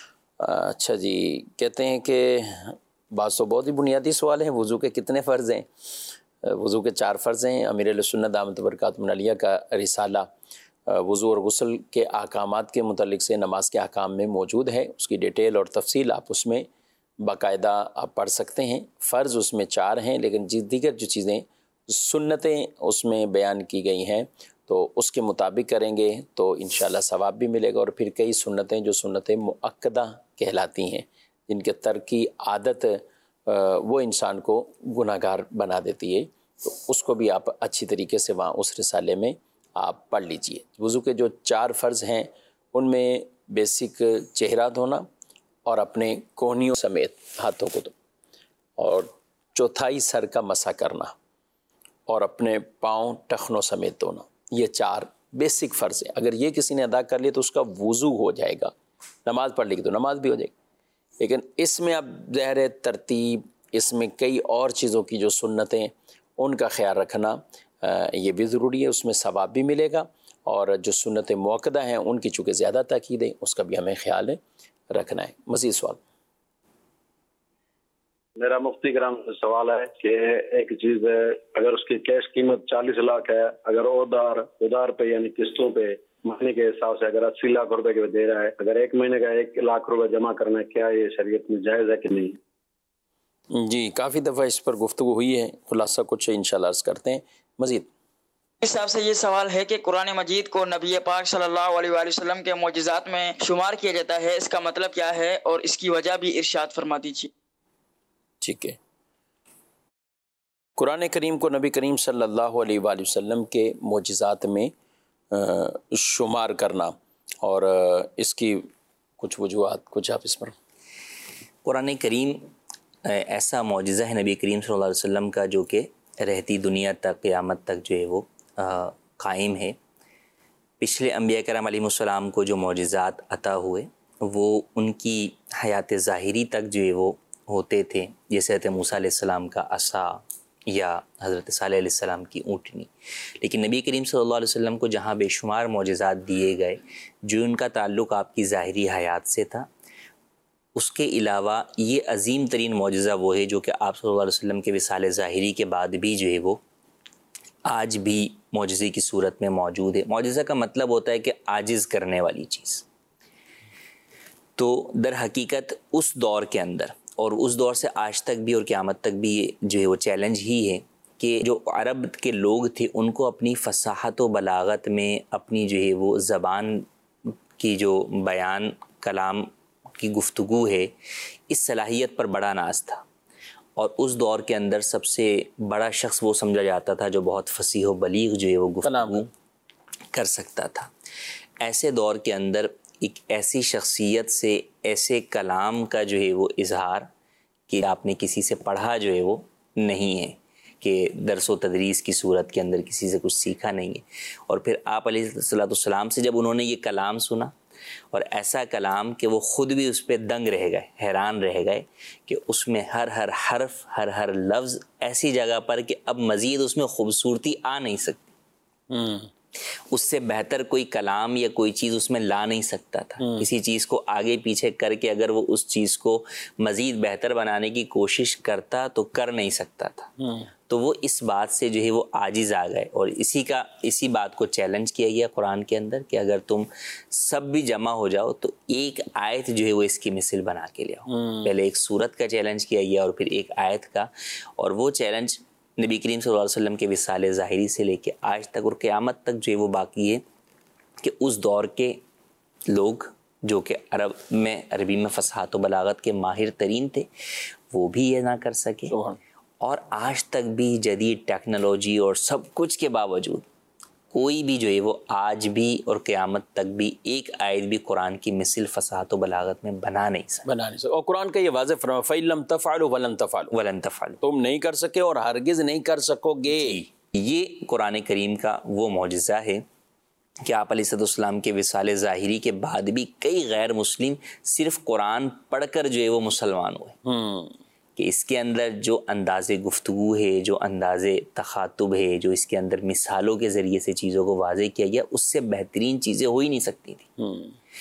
اچھا جی، کہتے ہیں کہ بعض تو بہت ہی بنیادی سوال ہیں، وضو کے کتنے فرض ہیں؟ وضو کے چار فرض ہیں. امیر اہل سنت دامت برکاتہم علیہ کا رسالہ وضو اور غسل کے احکامات کے متعلق سے نماز کے احکام میں موجود ہے. اس کی ڈیٹیل اور تفصیل آپ اس میں باقاعدہ آپ پڑھ سکتے ہیں. فرض اس میں چار ہیں، لیکن جس دیگر جو چیزیں سنتیں اس میں بیان کی گئی ہیں تو اس کے مطابق کریں گے تو انشاءاللہ ثواب بھی ملے گا. اور پھر کئی سنتیں جو سنتیں مؤکدہ کہلاتی ہیں، جن کے ترک کی عادت وہ انسان کو گناہ گار بنا دیتی ہے، تو اس کو بھی آپ اچھی طریقے سے وہاں اس رسالے میں آپ پڑھ لیجئے. وضو کے جو چار فرض ہیں ان میں بیسک چہرہ دھونا اور اپنے کوہنیوں سمیت ہاتھوں کو دھو، اور چوتھائی سر کا مسح کرنا، اور اپنے پاؤں ٹخنوں سمیت دھونا. یہ چار بیسک فرض ہیں. اگر یہ کسی نے ادا کر لیا تو اس کا وضو ہو جائے گا. نماز پڑھ لی تو نماز بھی ہو جائے گی. لیکن اس میں اب ظاہر ترتیب، اس میں کئی اور چیزوں کی جو سنتیں ان کا خیال رکھنا یہ بھی ضروری ہے. اس میں ثواب بھی ملے گا، اور جو سنتیں مؤکدہ ہیں ان کی چونکہ زیادہ تاکید ہے، اس کا بھی ہمیں خیال رکھنا ہے. مزید سوال. میرا مفتی کرام سے سوال ہے کہ ایک چیز ہے، اگر اس کی کیش قیمت چالیس لاکھ ہے، اگر ادھار ادھار پہ یعنی قسطوں پہ مہینے کے حساب سے اگر اسی لاکھ روپے کے دے رہا ہے، اگر ایک مہینے کا ایک لاکھ روپے جمع کرنا ہے، کیا یہ شریعت میں جائز ہے کہ نہیں؟ جی کافی دفعہ اس پر گفتگو ہوئی ہے، خلاصہ کچھ انشاءاللہ عرض کرتے ہیں. مزید اس حساب سے یہ سوال ہے کہ قرآن مجید کو نبی پاک صلی اللہ علیہ وآلہ وسلم کے معجزات میں شمار کیا جاتا ہے، اس کا مطلب کیا ہے اور اس کی وجہ بھی ارشاد فرما دیجیے. ٹھیک ہے. قرآن کریم کو نبی کریم صلی اللہ علیہ وآلہ وسلم کے معجزات میں شمار کرنا اور اس کی کچھ وجوہات، کچھ آپ اس پر. قرآن کریم ایسا معجزہ ہے نبی کریم صلی اللہ علیہ وسلم کا جو کہ رہتی دنیا تک، قیامت تک جو ہے وہ قائم ہے. پچھلے انبیاء کرام علیہ السلام کو جو معجزات عطا ہوئے وہ ان کی حیات ظاہری تک جو ہے وہ ہوتے تھے، جیسے حضرت موسیٰ علیہ السلام کا عصا یا حضرت صالح علیہ السلام کی اونٹنی. لیکن نبی کریم صلی اللہ علیہ وسلم کو جہاں بے شمار معجزات دیے گئے جو ان کا تعلق آپ کی ظاہری حیات سے تھا، اس کے علاوہ یہ عظیم ترین معجزہ وہ ہے جو کہ آپ صلی اللہ علیہ وسلم کے وصال ظاہری کے بعد بھی جو ہے وہ آج بھی معجزے کی صورت میں موجود ہے. معجزہ کا مطلب ہوتا ہے کہ عاجز کرنے والی چیز. تو در حقیقت اس دور کے اندر اور اس دور سے آج تک بھی اور قیامت تک بھی جو ہے وہ چیلنج ہی ہے کہ جو عرب کے لوگ تھے ان کو اپنی فصاحت و بلاغت میں، اپنی جو ہے وہ زبان کی جو بیان کلام کی گفتگو ہے، اس صلاحیت پر بڑا ناز تھا. اور اس دور کے اندر سب سے بڑا شخص وہ سمجھا جاتا تھا جو بہت فصیح و بلیغ جو ہے وہ گفتگو کر سکتا تھا. ایسے دور کے اندر ایک ایسی شخصیت سے ایسے کلام کا جو ہے وہ اظہار کہ آپ نے کسی سے پڑھا جو ہے وہ نہیں ہے، کہ درس و تدریس کی صورت کے اندر کسی سے کچھ سیکھا نہیں ہے. اور پھر آپ علیہ الصلوٰۃ والسلام سے جب انہوں نے یہ کلام سنا، اور ایسا کلام کہ وہ خود بھی اس پہ دنگ رہ گئے، حیران رہ گئے کہ اس میں ہر ہر حرف، ہر ہر لفظ ایسی جگہ پر کہ اب مزید اس میں خوبصورتی آ نہیں سکتی. اس سے بہتر کوئی کلام یا کوئی چیز اس میں لا نہیں سکتا تھا. کسی چیز کو آگے پیچھے کر کے اگر وہ اس چیز کو مزید بہتر بنانے کی کوشش کرتا تو کر نہیں سکتا تھا. تو وہ اس بات سے جو ہے وہ عاجز آ گئے، اور اسی کا اسی بات کو چیلنج کیا گیا قرآن کے اندر کہ اگر تم سب بھی جمع ہو جاؤ تو ایک آیت جو ہے وہ اس کی مثل بنا کے لے آؤ. پہلے ایک سورت کا چیلنج کیا گیا اور پھر ایک آیت کا، اور وہ چیلنج نبی کریم صلی اللہ علیہ وسلم کے وصال ظاہری سے لے کے آج تک اور قیامت تک جو ہے وہ باقی ہے کہ اس دور کے لوگ جو کہ عرب میں عربی میں فصاحت و بلاغت کے ماہر ترین تھے وہ بھی یہ نہ کر سکے. اور آج تک بھی جدید ٹیکنالوجی اور سب کچھ کے باوجود کوئی بھی جو ہے وہ آج بھی اور قیامت تک بھی ایک آیت بھی قرآن کی مثل فصاحت و بلاغت میں بنا نہیں سکتا. بنا نہیں سکتا. اور قرآن کا یہ واضح فرما فَإِن لَمْ تَفْعَلُوا وَلَن تَفْعَلُوا وَلَن تَفْعَلُوا، تم نہیں کر سکے اور ہرگز نہیں کر سکو گے. یہ قرآن کریم کا وہ معجزہ ہے کہ آپ علیہ السلام کے وصال ظاہری کے بعد بھی کئی غیر مسلم صرف قرآن پڑھ کر جو ہے وہ مسلمان ہوئے. کہ اس کے اندر جو انداز گفتگو ہے، جو انداز تخاطب ہے، جو اس کے اندر مثالوں کے ذریعے سے چیزوں کو واضح کیا گیا، اس سے بہترین چیزیں ہو ہی نہیں سکتی تھیں.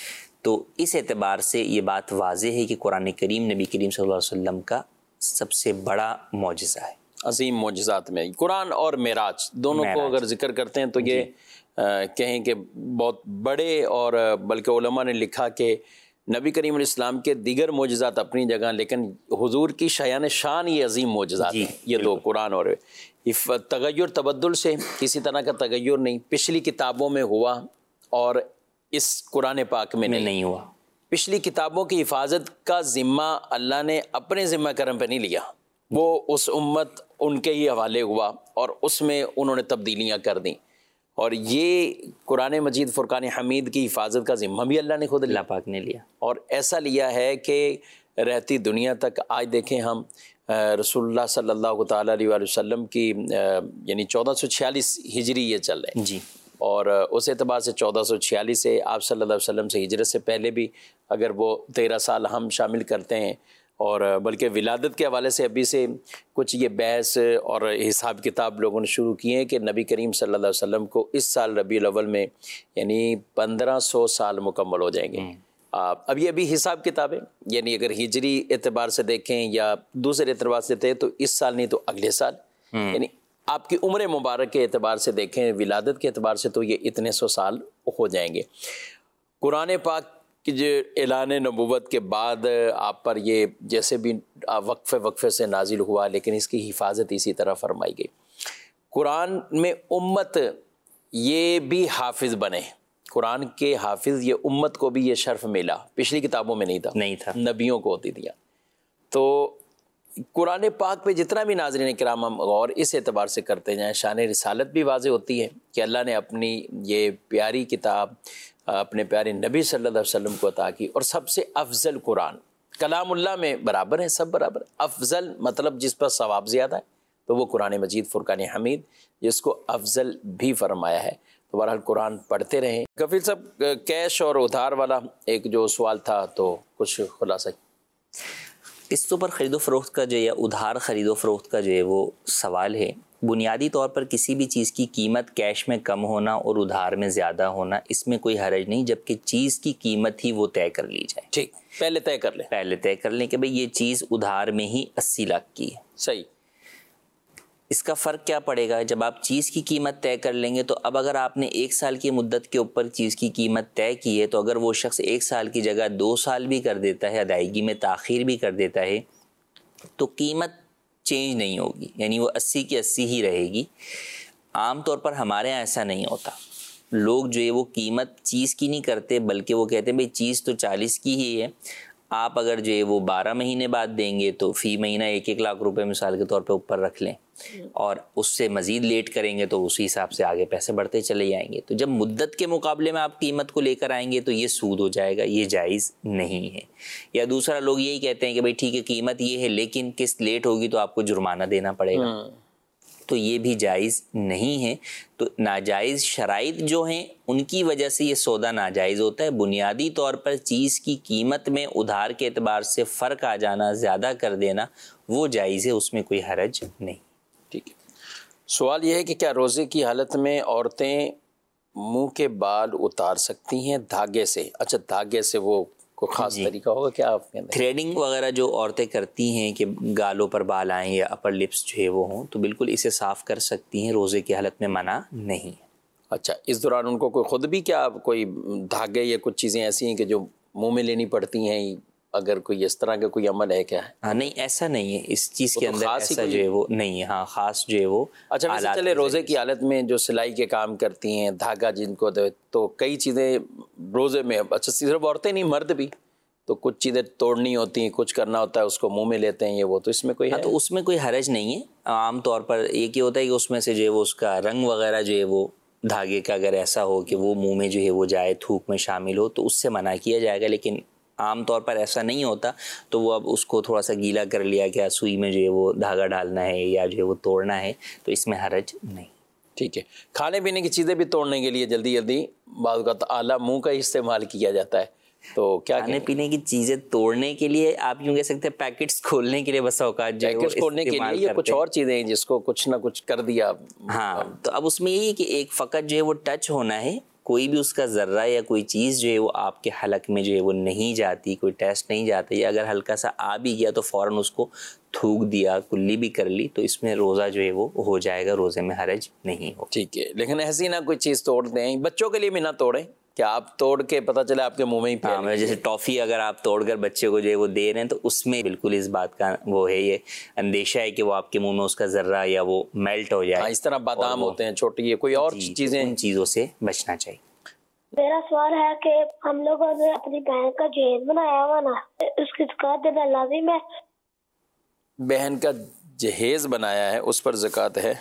تو اس اعتبار سے یہ بات واضح ہے کہ قرآن کریم نبی کریم صلی اللہ علیہ وسلم کا سب سے بڑا معجزہ ہے. عظیم معجزات میں قرآن اور معراج دونوں کو اگر ذکر کرتے ہیں تو یہ کہیں کہ بہت بڑے، اور بلکہ علماء نے لکھا کہ نبی کریم علیہ السلام کے دیگر معجزات اپنی جگہ، لیکن حضور کی شایان شان یہ عظیم معجزات ہیں یہ دو، قرآن اور تغیر تبدل سے کسی طرح کا تغیر نہیں، پچھلی کتابوں میں ہوا اور اس قرآن پاک میں نہیں, نہیں ہوا۔ پچھلی کتابوں کی حفاظت کا ذمہ اللہ نے اپنے ذمہ کرم پہ نہیں لیا، وہ اس امت ان کے ہی حوالے ہوا اور اس میں انہوں نے تبدیلیاں کر دیں، اور یہ قرآن مجید فرقان حمید کی حفاظت کا ذمہ بھی اللہ نے خود لیا، اللہ پاک نے لیا، اور ایسا لیا ہے کہ رہتی دنیا تک آج دیکھیں ہم رسول اللہ صلی اللہ تعالیٰ علیہ وآلہ وسلم کی یعنی چودہ سو چھیالیس ہجری یہ چل رہے ہیں جی، اور اس اعتبار سے چودہ سو چھیالیس سے آپ صلی اللہ علیہ وسلم سے ہجرت سے پہلے بھی اگر وہ تیرہ سال ہم شامل کرتے ہیں، اور بلکہ ولادت کے حوالے سے ابھی سے کچھ یہ بحث اور حساب کتاب لوگوں نے شروع کیے ہیں کہ نبی کریم صلی اللہ علیہ وسلم کو اس سال ربیع الاول میں یعنی پندرہ سو سال مکمل ہو جائیں گے۔ اب یہ ابھی حساب کتاب ہے، یعنی اگر ہجری اعتبار سے دیکھیں یا دوسرے اعتبار سے دیکھیں تو اس سال نہیں تو اگلے سال، یعنی آپ کی عمر مبارک کے اعتبار سے دیکھیں، ولادت کے اعتبار سے تو یہ اتنے سو سال ہو جائیں گے۔ قرآن پاک کی جو اعلان نبوت کے بعد آپ پر یہ جیسے بھی وقفے وقفے سے نازل ہوا، لیکن اس کی حفاظت اسی طرح فرمائی گئی۔ قرآن میں امت یہ بھی حافظ بنے، قرآن کے حافظ یہ امت کو بھی یہ شرف ملا، پچھلی کتابوں میں نہیں تھا، نہیں تھا، نبیوں کو ہوتی دیا۔ تو قرآن پاک پہ جتنا بھی ناظرین کرام ہم غور اس اعتبار سے کرتے جائیں، شان رسالت بھی واضح ہوتی ہے کہ اللہ نے اپنی یہ پیاری کتاب اپنے پیارے نبی صلی اللہ علیہ وسلم کو عطا کی، اور سب سے افضل قرآن کلام اللہ میں برابر ہے، سب برابر، افضل مطلب جس پر ثواب زیادہ ہے تو وہ قرآن مجید فرقان حمید جس کو افضل بھی فرمایا ہے۔ تو بہرحال قرآن پڑھتے رہیں۔ کفیل صاحب، کیش اور ادھار والا ایک جو سوال تھا تو کچھ خلاصہ۔ قسطوں پر خرید و فروخت کا جو یا ادھار خرید و فروخت کا جو ہے وہ سوال ہے، بنیادی طور پر کسی بھی چیز کی قیمت کیش میں کم ہونا اور ادھار میں زیادہ ہونا اس میں کوئی حرج نہیں، جبکہ چیز کی قیمت ہی وہ طے کر لی جائے۔ ٹھیک، پہلے طے کر لیں، پہلے طے کر لیں کہ بھئی یہ چیز ادھار میں ہی اسی لاکھ کی ہے۔ صحیح۔ اس کا فرق کیا پڑے گا؟ جب آپ چیز کی قیمت طے کر لیں گے تو اب اگر آپ نے ایک سال کی مدت کے اوپر چیز کی قیمت طے کی ہے تو اگر وہ شخص ایک سال کی جگہ دو سال بھی کر دیتا ہے، ادائیگی میں تاخیر بھی کر دیتا ہے، تو قیمت چینج نہیں ہوگی، یعنی وہ اسی کی اسی ہی رہے گی۔ عام طور پر ہمارے یہاں ایسا نہیں ہوتا، لوگ جو ہے وہ قیمت چیز کی نہیں کرتے بلکہ وہ کہتے ہیں بھئی چیز تو چالیس کی ہی ہے، آپ اگر جو ہے وہ بارہ مہینے بعد دیں گے تو فی مہینہ ایک ایک لاکھ روپے مثال کے طور پہ اوپر رکھ لیں، اور اس سے مزید لیٹ کریں گے تو اسی حساب سے آگے پیسے بڑھتے چلے جائیں گے۔ تو جب مدت کے مقابلے میں آپ قیمت کو لے کر آئیں گے تو یہ سود ہو جائے گا، یہ جائز نہیں ہے۔ یا دوسرا لوگ یہی کہتے ہیں کہ بھئی ٹھیک ہے قیمت یہ ہے لیکن قسط لیٹ ہوگی تو آپ کو جرمانہ دینا پڑے گا، تو یہ بھی جائز نہیں ہے۔ تو ناجائز شرائط جو ہیں ان کی وجہ سے یہ سودا ناجائز ہوتا ہے۔ بنیادی طور پر چیز کی قیمت میں ادھار کے اعتبار سے فرق آ جانا، زیادہ کر دینا، وہ جائز ہے، اس میں کوئی حرج نہیں۔ ٹھیک ہے۔ سوال یہ ہے کہ کیا روزے کی حالت میں عورتیں منہ کے بال اتار سکتی ہیں دھاگے سے؟ اچھا، دھاگے سے وہ کوئی خاص جی۔ طریقہ ہوگا کیا آپ کے اندر؟ تھریڈنگ وغیرہ جو عورتیں کرتی ہیں کہ گالوں پر بال آئیں یا اپر لپس جو ہے وہ ہوں، تو بالکل اسے صاف کر سکتی ہیں، روزے کی حالت میں منع نہیں ہے۔ اچھا، اس دوران ان کو کوئی خود بھی کیا کوئی دھاگے یا کچھ چیزیں ایسی ہیں کہ جو منہ میں لینی پڑتی ہیں، اگر کوئی اس طرح کا کوئی عمل ہے کیا ہے؟ ہاں نہیں، ایسا نہیں ہے، اس چیز کے اندر خاص ہی ایسا کوئی- جو ہے وہ نہیں ہے۔ ہاں خاص جو ہے وہ اچھا، ویسے آلات چلے کے روزے ذریعے کی حالت میں جو سلائی کے کام کرتی ہیں، دھاگا جن کو دے، تو کئی چیزیں روزے میں، اچھا صرف عورتیں نہیں مرد بھی، تو کچھ چیزیں توڑنی ہوتی ہیں، کچھ کرنا ہوتا ہے، اس کو منہ میں لیتے ہیں یہ وہ، تو اس میں کوئی ہاں ہے؟ تو اس میں کوئی حرج نہیں ہے۔ عام طور پر ایک یہ ہوتا ہے کہ اس میں سے جو ہے وہ اس کا رنگ وغیرہ جو ہے وہ دھاگے کا اگر ایسا ہو کہ وہ منہ میں جو ہے وہ جائے، تھوک میں شامل ہو، تو اس سے منع کیا جائے گا، لیکن عام طور پر ایسا نہیں ہوتا، تو وہ اب اس کو تھوڑا سا گیلا کر لیا کہ سوئی میں جو ہے وہ دھاگا ڈالنا ہے یا جو ہے وہ توڑنا ہے، تو اس میں حرج نہیں۔ ٹھیک ہے۔ کھانے پینے کی چیزیں بھی توڑنے کے لیے جلدی جلدی بعض اوقات اعلیٰ منہ کا استعمال کیا جاتا ہے، تو کیا کھانے پینے کی چیزیں توڑنے کے لیے آپ یوں کہہ سکتے ہیں پیکٹس کھولنے کے لیے بس اوقات جو ہے وہ پیکٹس کھولنے کے استعمال لیے یہ کچھ کرتے ہیں۔ اور چیزیں ہیں جس کو کچھ نہ کچھ کر دیا۔ ہاں تو اب اس میں یہی ہے کہ ایک فقط جو ہے وہ ٹچ ہونا ہے، کوئی بھی اس کا ذرہ یا کوئی چیز جو ہے وہ آپ کے حلق میں جو ہے وہ نہیں جاتی، کوئی ٹیسٹ نہیں جاتا، یا اگر ہلکا سا آ بھی گیا تو فوراً اس کو تھوک دیا، کلی بھی کر لی، تو اس میں روزہ جو ہے وہ ہو جائے گا، روزے میں حرج نہیں ہو۔ ٹھیک ہے، لیکن ایسی نہ کوئی چیز توڑ دیں، بچوں کے لیے بھی نہ توڑیں کہ آپ توڑ کے پتہ چلے آپ کے منہ میں ہی پھیل ہاں جیسے ٹافی اگر آپ توڑ کر بچے کو جو ہے وہ دے رہے ہیں تو اس میں بالکل اس بات کا وہ ہے، یہ اندیشہ ہے کہ وہ آپ کے منہ میں اس کا ذرہ یا وہ میلٹ ہو جائے. اس طرح بادام ہوتے ہیں چھوٹے، یہ کوئی اور چیزیں، ان چیزوں سے بچنا چاہیے. میرا سوال ہے کہ ہم لوگوں نے اپنی بہن کا جہیز بنایا ہوا نا، اس کی زکوٰۃ دینا لازم ہے؟ بہن کا جہیز بنایا ہے اس پر زکوٰۃ ہے؟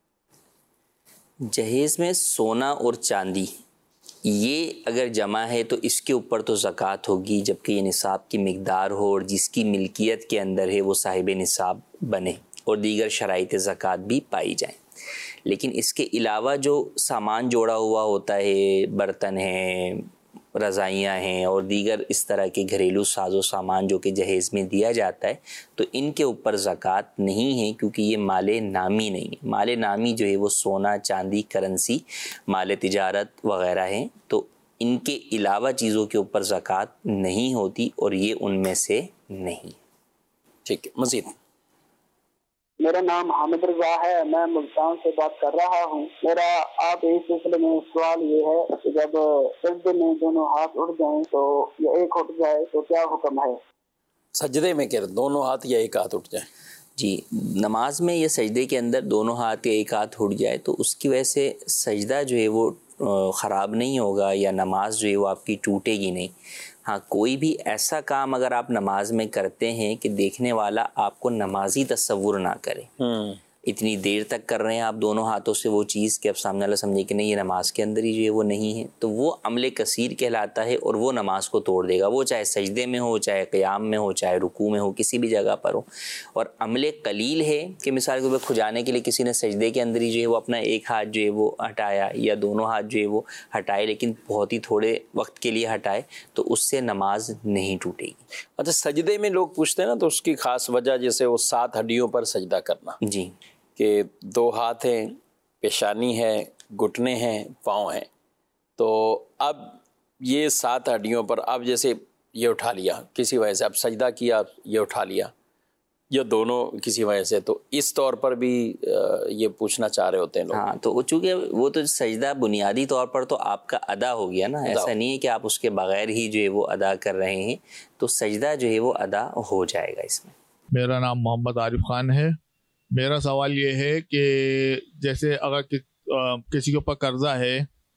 جہیز میں سونا اور چاندی یہ اگر جمع ہے تو اس کے اوپر تو زکوٰۃ ہوگی، جبکہ یہ نصاب کی مقدار ہو اور جس کی ملکیت کے اندر ہے وہ صاحب نصاب بنے اور دیگر شرائط زکوٰۃ بھی پائی جائیں. لیکن اس کے علاوہ جو سامان جوڑا ہوا ہوتا ہے، برتن ہیں، رضائیاں ہیں اور دیگر اس طرح کے گھریلو ساز و سامان جو کہ جہیز میں دیا جاتا ہے، تو ان کے اوپر زکوٰۃ نہیں ہے، کیونکہ یہ مال نامی نہیں ہے. مال نامی جو ہے وہ سونا، چاندی، کرنسی، مال تجارت وغیرہ ہیں، تو ان کے علاوہ چیزوں کے اوپر زکوٰۃ نہیں ہوتی اور یہ ان میں سے نہیں. ٹھیک ہے، مزید. میرا نام حامد رضا ہے، میں ملتان سے بات کر رہا ہوں. میرا آپ اس سلسلے میں سوال یہ ہے کہ جب سجدے میں دونوں ہاتھ اٹھ جائیں تو یا ایک اٹھ جائے تو کیا حکم ہے؟ سجدے میں کہ دونوں ہاتھ یا ایک ہاتھ اٹھ جائیں؟ جی، نماز میں یا سجدے کے اندر دونوں ہاتھ یا ایک ہاتھ اٹھ جائے تو اس کی وجہ سے سجدہ جو ہے وہ خراب نہیں ہوگا یا نماز جو ہے وہ آپ کی ٹوٹے گی نہیں. ہاں، کوئی بھی ایسا کام اگر آپ نماز میں کرتے ہیں کہ دیکھنے والا آپ کو نمازی تصور نہ کرے، اتنی دیر تک کر رہے ہیں آپ دونوں ہاتھوں سے وہ چیز کہ اب سامنے والا سمجھے کہ نہیں یہ نماز کے اندر ہی جو ہے وہ نہیں ہے، تو وہ عمل کثیر کہلاتا ہے اور وہ نماز کو توڑ دے گا. وہ چاہے سجدے میں ہو، چاہے قیام میں ہو، چاہے رکوع میں ہو، کسی بھی جگہ پر ہو. اور عمل قلیل ہے کہ مثال کے طور پر کھجانے کے لیے کسی نے سجدے کے اندر ہی جو ہے وہ اپنا ایک ہاتھ جو ہے وہ ہٹایا یا دونوں ہاتھ جو ہے وہ ہٹائے، لیکن بہت ہی تھوڑے وقت کے لیے ہٹائے، تو اس سے نماز نہیں ٹوٹے گی. اچھا، سجدے میں لوگ پوچھتے ہیں نا تو اس کی خاص وجہ جیسے وہ سات ہڈیوں پر سجدہ کرنا، جی، کہ دو ہاتھ ہیں، پیشانی ہے، گھٹنے ہیں، پاؤں ہیں، تو اب یہ سات ہڈیوں پر اب جیسے یہ اٹھا لیا کسی وجہ سے، اب سجدہ کیا یہ اٹھا لیا، یا دونوں کسی وجہ سے، تو اس طور پر بھی یہ پوچھنا چاہ رہے ہوتے ہیں لوگ. ہاں، تو چونکہ وہ تو سجدہ بنیادی طور پر تو آپ کا ادا ہو گیا نا، ایسا نہیں ہے کہ آپ اس کے بغیر ہی جو ہے وہ ادا کر رہے ہیں، تو سجدہ جو ہے وہ ادا ہو جائے گا اس میں. میرا نام محمد عارف خان ہے. میرا سوال یہ ہے کہ جیسے اگر کسی کے اوپر قرضہ ہے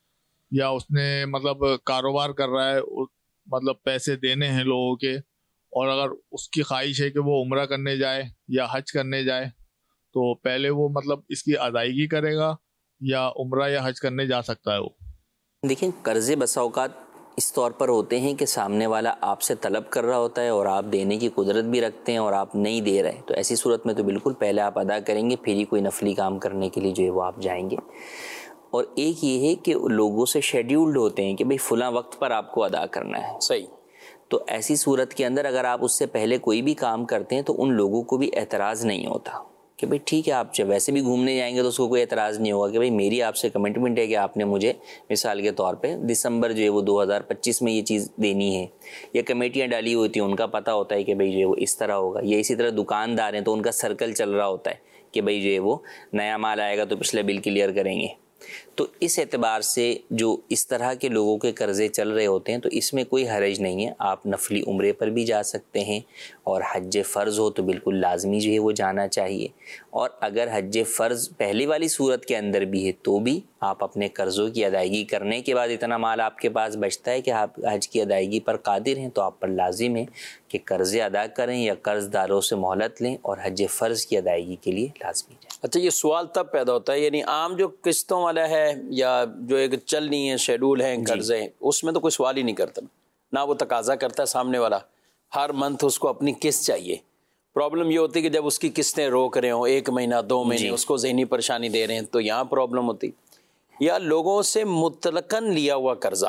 یا اس نے مطلب کاروبار کر رہا ہے، مطلب پیسے دینے ہیں لوگوں کے، اور اگر اس کی خواہش ہے کہ وہ عمرہ کرنے جائے یا حج کرنے جائے، تو پہلے وہ مطلب اس کی ادائیگی کرے گا یا عمرہ یا حج کرنے جا سکتا ہے وہ؟ دیکھیں، قرضے بسا اوقات اس طور پر ہوتے ہیں کہ سامنے والا آپ سے طلب کر رہا ہوتا ہے اور آپ دینے کی قدرت بھی رکھتے ہیں اور آپ نہیں دے رہے، تو ایسی صورت میں تو بالکل پہلے آپ ادا کریں گے، پھر ہی کوئی نفلی کام کرنے کے لیے جو ہے وہ آپ جائیں گے. اور ایک یہ ہے کہ لوگوں سے شیڈیولڈ ہوتے ہیں کہ بھئی فلاں وقت پر آپ کو ادا کرنا ہے. صحیح. تو ایسی صورت کے اندر اگر آپ اس سے پہلے کوئی بھی کام کرتے ہیں تو ان لوگوں کو بھی اعتراض نہیں ہوتا کہ بھئی ٹھیک ہے، آپ جب ویسے بھی گھومنے جائیں گے تو اس کو کوئی اعتراض نہیں ہوگا کہ بھئی میری آپ سے کمٹمنٹ ہے کہ آپ نے مجھے مثال کے طور پہ دسمبر جو ہے وہ دو ہزار پچیس میں یہ چیز دینی ہے، یا کمیٹیاں ڈالی ہوتی ہیں ان کا پتہ ہوتا ہے کہ بھئی جو ہے وہ اس طرح ہوگا، یا اسی طرح دکاندار ہیں تو ان کا سرکل چل رہا ہوتا ہے کہ بھئی جو ہے وہ نیا مال آئے گا تو پچھلے بل کلیئر کریں گے. تو اس اعتبار سے جو اس طرح کے لوگوں کے قرضے چل رہے ہوتے ہیں تو اس میں کوئی حرج نہیں ہے، آپ نفلی عمرے پر بھی جا سکتے ہیں، اور حج فرض ہو تو بالکل لازمی جو ہے وہ جانا چاہیے. اور اگر حج فرض پہلی والی صورت کے اندر بھی ہے تو بھی آپ اپنے قرضوں کی ادائیگی کرنے کے بعد اتنا مال آپ کے پاس بچتا ہے کہ آپ حج کی ادائیگی پر قادر ہیں، تو آپ پر لازم ہے کہ قرضے ادا کریں یا قرض داروں سے مہلت لیں اور حج فرض کی ادائیگی کے لیے لازمی جائیں. اچھا، یہ سوال تب پیدا ہوتا ہے، یعنی عام جو قسطوں والا ہے یا جو ایک چل نہیں ہے، شیڈول ہیں قرضے، اس میں تو کوئی سوال ہی نہیں کرتا، نہ وہ تقاضا کرتا ہے سامنے والا، ہر منتھ اس کو اپنی قسط چاہیے. پرابلم یہ ہوتی ہے کہ جب اس کی قسطیں روک رہے ہوں، ایک مہینہ دو مہینے اس کو ذہنی پریشانی دے رہے ہیں، تو یہاں پرابلم ہوتی. یا لوگوں سے مطلقاً لیا ہوا قرضہ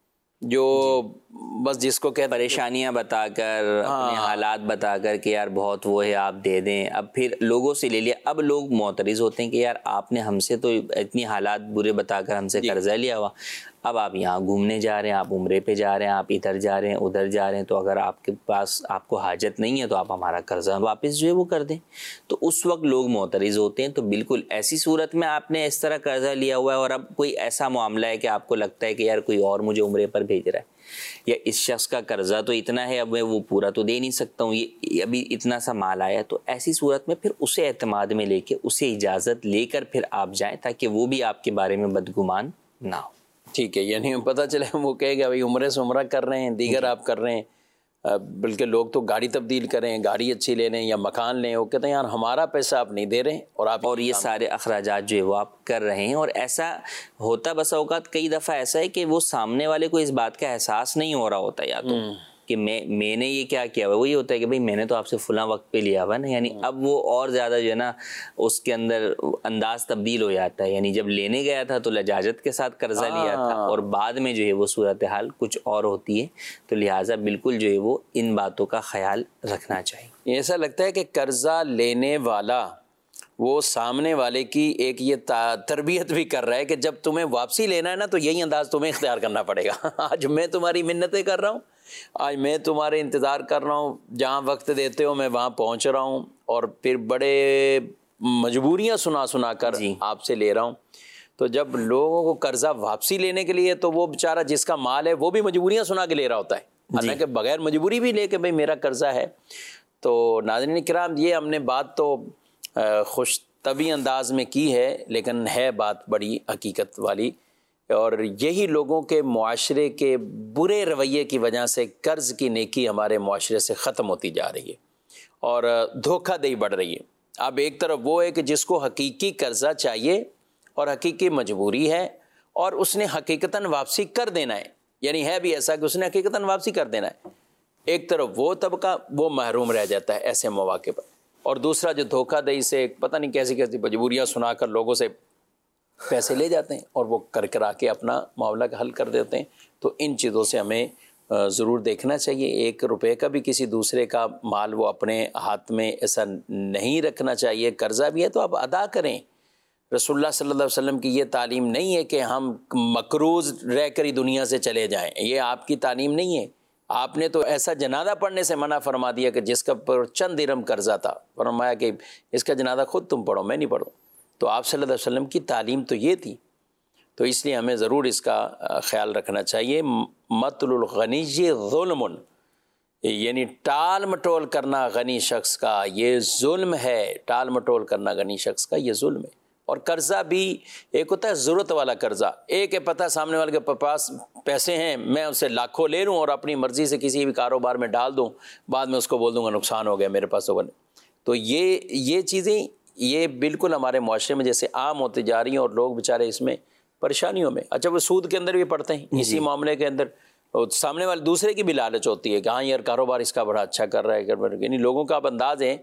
جو بس جس کو کہتے پریشانیاں بتا کر، اپنے حالات بتا کر کہ یار بہت وہ ہے آپ دے دیں، اب پھر لوگوں سے لے لیا. اب لوگ معترض ہوتے ہیں کہ یار آپ نے ہم سے تو اتنی حالات برے بتا کر ہم سے قرضہ لیا ہوا، اب آپ یہاں گھومنے جا رہے ہیں، آپ عمرے پہ جا رہے ہیں، آپ ادھر جا رہے ہیں ادھر جا رہے ہیں، تو اگر آپ کے پاس آپ کو حاجت نہیں ہے تو آپ ہمارا قرضہ واپس جو ہے وہ کر دیں. تو اس وقت لوگ معترض ہوتے ہیں. تو بالکل ایسی صورت میں آپ نے اس طرح قرضہ لیا ہوا ہے اور اب کوئی ایسا معاملہ ہے کہ آپ کو لگتا ہے کہ یار کوئی اور مجھے عمرے پر بھیج رہا ہے، یا اس شخص کا قرضہ تو اتنا ہے اب میں وہ پورا تو دے نہیں سکتا ہوں، یہ ابھی اتنا سا مال آیا، تو ایسی صورت میں پھر اسے اعتماد میں لے کے اسے اجازت لے کر پھر آپ جائیں تاکہ وہ بھی آپ کے بارے میں بدگمان نہ ہو. ٹھیک ہے، یعنی پتہ چلے وہ کہے گا بھائی عمرے سے عمرہ کر رہے ہیں، دیگر آپ کر رہے ہیں، بلکہ لوگ تو گاڑی تبدیل کریں، گاڑی اچھی لے لیں یا مکان لیں، وہ کہتے ہیں یار ہمارا پیسہ آپ نہیں دے رہے اور آپ اور یہ سارے اخراجات جو ہے وہ آپ کر رہے ہیں. اور ایسا ہوتا بسا اوقات کئی دفعہ ایسا ہے کہ وہ سامنے والے کو اس بات کا احساس نہیں ہو رہا ہوتا، یا تو کہ میں میں نے یہ کیا کیا ہوا، وہ یہ ہوتا ہے کہ بھائی میں نے تو آپ سے فلاں وقت پہ لیا ہوا نا، یعنی اب وہ اور زیادہ جو ہے نا اس کے اندر انداز تبدیل ہو جاتا ہے. یعنی جب لینے گیا تھا تو لجاجت کے ساتھ قرضہ لیا تھا اور بعد میں جو ہے وہ صورتحال کچھ اور ہوتی ہے. تو لہٰذا بالکل جو ہے وہ ان باتوں کا خیال رکھنا چاہیے. ایسا لگتا ہے کہ قرضہ لینے والا وہ سامنے والے کی ایک یہ تربیت بھی کر رہا ہے کہ جب تمہیں واپسی لینا ہے نا تو یہی انداز تمہیں اختیار کرنا پڑے گا. آج میں تمہاری منتیں کر رہا ہوں، آج میں تمہارے انتظار کر رہا ہوں، جہاں وقت دیتے ہو میں وہاں پہنچ رہا ہوں، اور پھر بڑے مجبوریاں سنا سنا کر جی. آپ سے لے رہا ہوں. تو جب لوگوں کو قرضہ واپسی لینے کے لیے تو وہ بیچارہ جس کا مال ہے وہ بھی مجبوریاں سنا کے لے رہا ہوتا ہے، حالانکہ بغیر مجبوری بھی لے کے بھائی میرا قرضہ ہے. تو ناظرین کرام، یہ ہم نے بات تو خوش طبعی انداز میں کی ہے، لیکن ہے بات بڑی حقیقت والی، اور یہی لوگوں کے معاشرے کے برے رویے کی وجہ سے قرض کی نیکی ہمارے معاشرے سے ختم ہوتی جا رہی ہے اور دھوکہ دہی بڑھ رہی ہے. اب ایک طرف وہ ہے کہ جس کو حقیقی قرضہ چاہیے اور حقیقی مجبوری ہے اور اس نے حقیقتاً واپسی کر دینا ہے، یعنی ہے بھی ایسا کہ اس نے حقیقتاً واپسی کر دینا ہے، ایک طرف وہ طبقہ وہ محروم رہ جاتا ہے ایسے مواقع پر، اور دوسرا جو دھوکہ دہی سے پتہ نہیں کیسی کیسی مجبوریاں سنا کر لوگوں سے پیسے لے جاتے ہیں اور وہ کر کرا کے اپنا معاملہ کا حل کر دیتے ہیں. تو ان چیزوں سے ہمیں ضرور دیکھنا چاہیے. ایک روپے کا بھی کسی دوسرے کا مال وہ اپنے ہاتھ میں ایسا نہیں رکھنا چاہیے. قرضہ بھی ہے تو آپ ادا کریں. رسول اللہ صلی اللہ علیہ وسلم کی یہ تعلیم نہیں ہے کہ ہم مقروض رہ کر ہی دنیا سے چلے جائیں، یہ آپ کی تعلیم نہیں ہے. آپ نے تو ایسا جنازہ پڑھنے سے منع فرما دیا کہ جس کا پر چند درہم قرضہ تھا، فرمایا کہ اس کا جنازہ خود تم پڑھو، میں نہیں پڑھوں. تو آپ صلی اللہ علیہ وسلم کی تعلیم تو یہ تھی. تو اس لیے ہمیں ضرور اس کا خیال رکھنا چاہیے. مطل الغنی ظلم، یعنی ٹال مٹول کرنا غنی شخص کا یہ ظلم ہے. ٹال مٹول کرنا غنی شخص کا یہ ظلم ہے. اور قرضہ بھی ایک ہوتا ہے ضرورت والا قرضہ، ایک ہے پتہ سامنے والے کے پاس پیسے ہیں، میں اس سے لاکھوں لے لوں اور اپنی مرضی سے کسی بھی کاروبار میں ڈال دوں، بعد میں اس کو بول دوں گا نقصان ہو گیا میرے پاس ہوگا. تو یہ یہ چیزیں یہ بالکل ہمارے معاشرے میں جیسے عام ہوتی جا رہی ہیں اور لوگ بیچارے اس میں پریشانیوں میں. اچھا وہ سود کے اندر بھی پڑتے ہیں اسی معاملے کے اندر، سامنے والے دوسرے کی بھی لالچ ہوتی ہے کہ ہاں یار کاروبار اس کا بڑا اچھا کر رہا ہے. یعنی لوگوں کا اب انداز ہے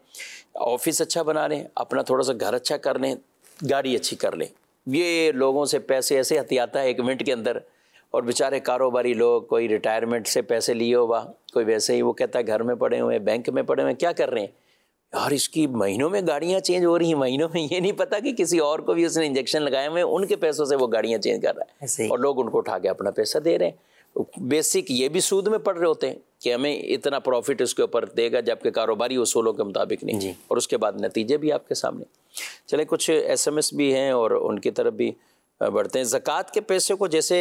آفس اچھا بنا لیں، اپنا تھوڑا سا گھر اچھا کر لیں، گاڑی اچھی کر لیں. یہ لوگوں سے پیسے ایسے ہتھیاتا ہے ایک منٹ کے اندر، اور بیچارے کاروباری لوگ کوئی ریٹائرمنٹ سے پیسے لیے ہوا، کوئی ویسے ہی وہ کہتا ہے گھر میں پڑے ہوئے بینک میں پڑے ہوئے کیا کر رہے ہیں یار، اس کی مہینوں میں گاڑیاں چینج ہو رہی ہیں، مہینوں میں یہ نہیں پتا کہ کسی اور کو بھی اس نے انجیکشن لگائے ہوئے ان کے پیسوں سے وہ گاڑیاں چینج کر رہا ہے اور لوگ ان کو اٹھا کے اپنا پیسہ دے رہے ہیں. بیسک یہ بھی سود میں پڑ رہے ہوتے ہیں کہ ہمیں اتنا پروفٹ اس کے اوپر دے گا، جبکہ کاروباری اصولوں کے مطابق نہیں جی. اور اس کے بعد نتیجے بھی آپ کے سامنے. چلیں کچھ ایس ایم ایس بھی ہیں اور ان کی طرف بھی بڑھتے ہیں. زکوٰۃ کے پیسے کو جیسے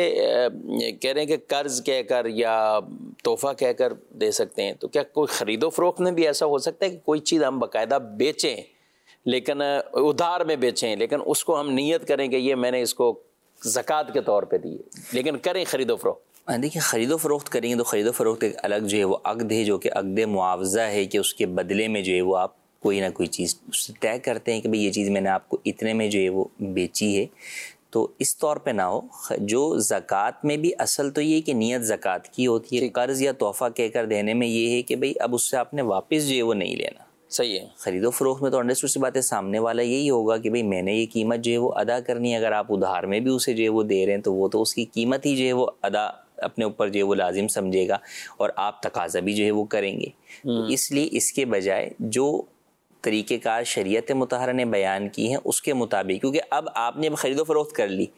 کہہ رہے ہیں کہ قرض کہہ کر یا تحفہ کہہ کر دے سکتے ہیں، تو کیا کوئی خرید و فروخت میں بھی ایسا ہو سکتا ہے کہ کوئی چیز ہم باقاعدہ بیچیں لیکن ادھار میں بیچیں، لیکن اس کو ہم نیت کریں کہ یہ میں نے اس کو زکوٰۃ کے طور پہ دی ہے، لیکن کریں خرید و فروخت؟ دیکھیں خرید و فروخت کریں گے تو خرید و فروخت ایک الگ جو ہے وہ عقد ہے، جو کہ عقد معاوضہ ہے کہ اس کے بدلے میں جو ہے وہ آپ کوئی نہ کوئی چیز اس سے طے کرتے ہیں کہ بھئی یہ چیز میں نے آپ کو اتنے میں جو ہے وہ بیچی ہے. تو اس طور پہ نہ ہو. جو زکوٰۃ میں بھی اصل تو یہ کہ نیت زکوٰۃ کی ہوتی ہے، قرض یا تحفہ کہہ کر دینے میں یہ ہے کہ بھئی اب اس سے آپ نے واپس جو ہے وہ نہیں لینا. صحیح ہے. خرید و فروخت میں تو انڈرسٹوڈ سی بات ہے، سامنے والا یہی ہوگا کہ بھئی میں نے یہ قیمت جو ہے وہ ادا کرنی ہے. اگر آپ ادھار میں بھی اسے جو ہے وہ دے رہے ہیں تو وہ تو اس کی قیمت ہی جو ہے وہ ادا اپنے اوپر جو ہے وہ لازم سمجھے گا اور آپ تقاضا بھی جو ہے وہ کریں گے. تو اس لیے اس کے بجائے جو طریقہ کار شریعت مطہرہ نے بیان کی ہیں اس کے مطابق، کیونکہ اب آپ نے خرید و فروخت کر لی،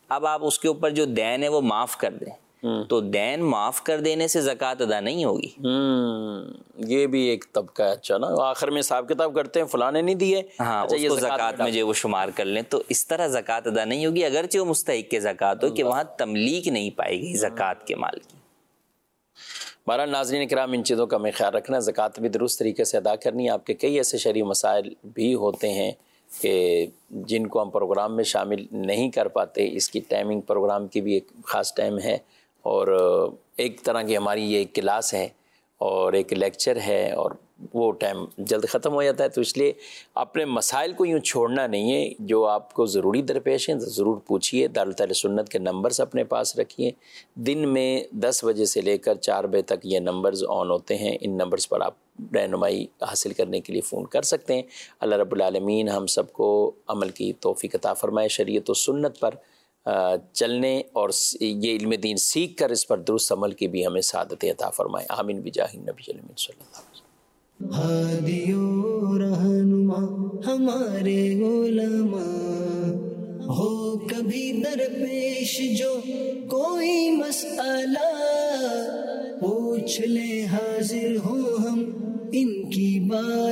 اب آپ اس کے اوپر جو دین ہے وہ معاف کر دیں تو دین معاف کر دینے سے زکوٰۃ ادا نہیں ہوگی. یہ بھی ایک طبقہ ہے. اچھا نا, آخر میں حساب کتاب کرتے ہیں فلاں نے نہیں دیے, ہاں اچھا اس یہ کو زکوٰۃ زکوٰۃ میں جو وہ شمار کر لیں, تو اس طرح زکوٰۃ ادا نہیں ہوگی, اگرچہ وہ مستحق کے زکوٰۃ ہو کہ وہاں تملیک نہیں پائے گی زکوٰۃ کے مال کی. بہرحال ناظرین کرام, ان چیزوں کا ہمیں خیال رکھنا, زکوٰۃ بھی درست طریقے سے ادا کرنی ہے. آپ کے کئی ایسے شرعی مسائل بھی ہوتے ہیں کہ جن کو ہم پروگرام میں شامل نہیں کر پاتے. اس کی ٹائمنگ پروگرام کی بھی ایک خاص ٹائم ہے, اور ایک طرح کی ہماری یہ ایک کلاس ہے اور ایک لیکچر ہے, اور وہ ٹائم جلد ختم ہو جاتا ہے. تو اس لیے اپنے مسائل کو یوں چھوڑنا نہیں ہے, جو آپ کو ضروری درپیش ہیں ضرور پوچھیے. دارالحدیث اہل سنت کے نمبرز اپنے پاس رکھیے. دن میں دس بجے سے لے کر چار بجے تک یہ نمبرز آن ہوتے ہیں. ان نمبرز پر آپ رہنمائی حاصل کرنے کے لیے فون کر سکتے ہیں. اللہ رب العالمین ہم سب کو عمل کی توفیق عطا فرمائے, شریعت و سنت پر چلنے اور یہ علم دین سیکھ کر اس پر درست عمل کی بھی ہمیں سعادت عطا فرمائے. آمین بجاہ النبی صلی اللہ علیہ وسلم. ہادی و رہنما ہمارے علماء, ہو کبھی درپیش جو کوئی مسئلہ, پوچھ لے حاضر ہوں ہم ان کی بات.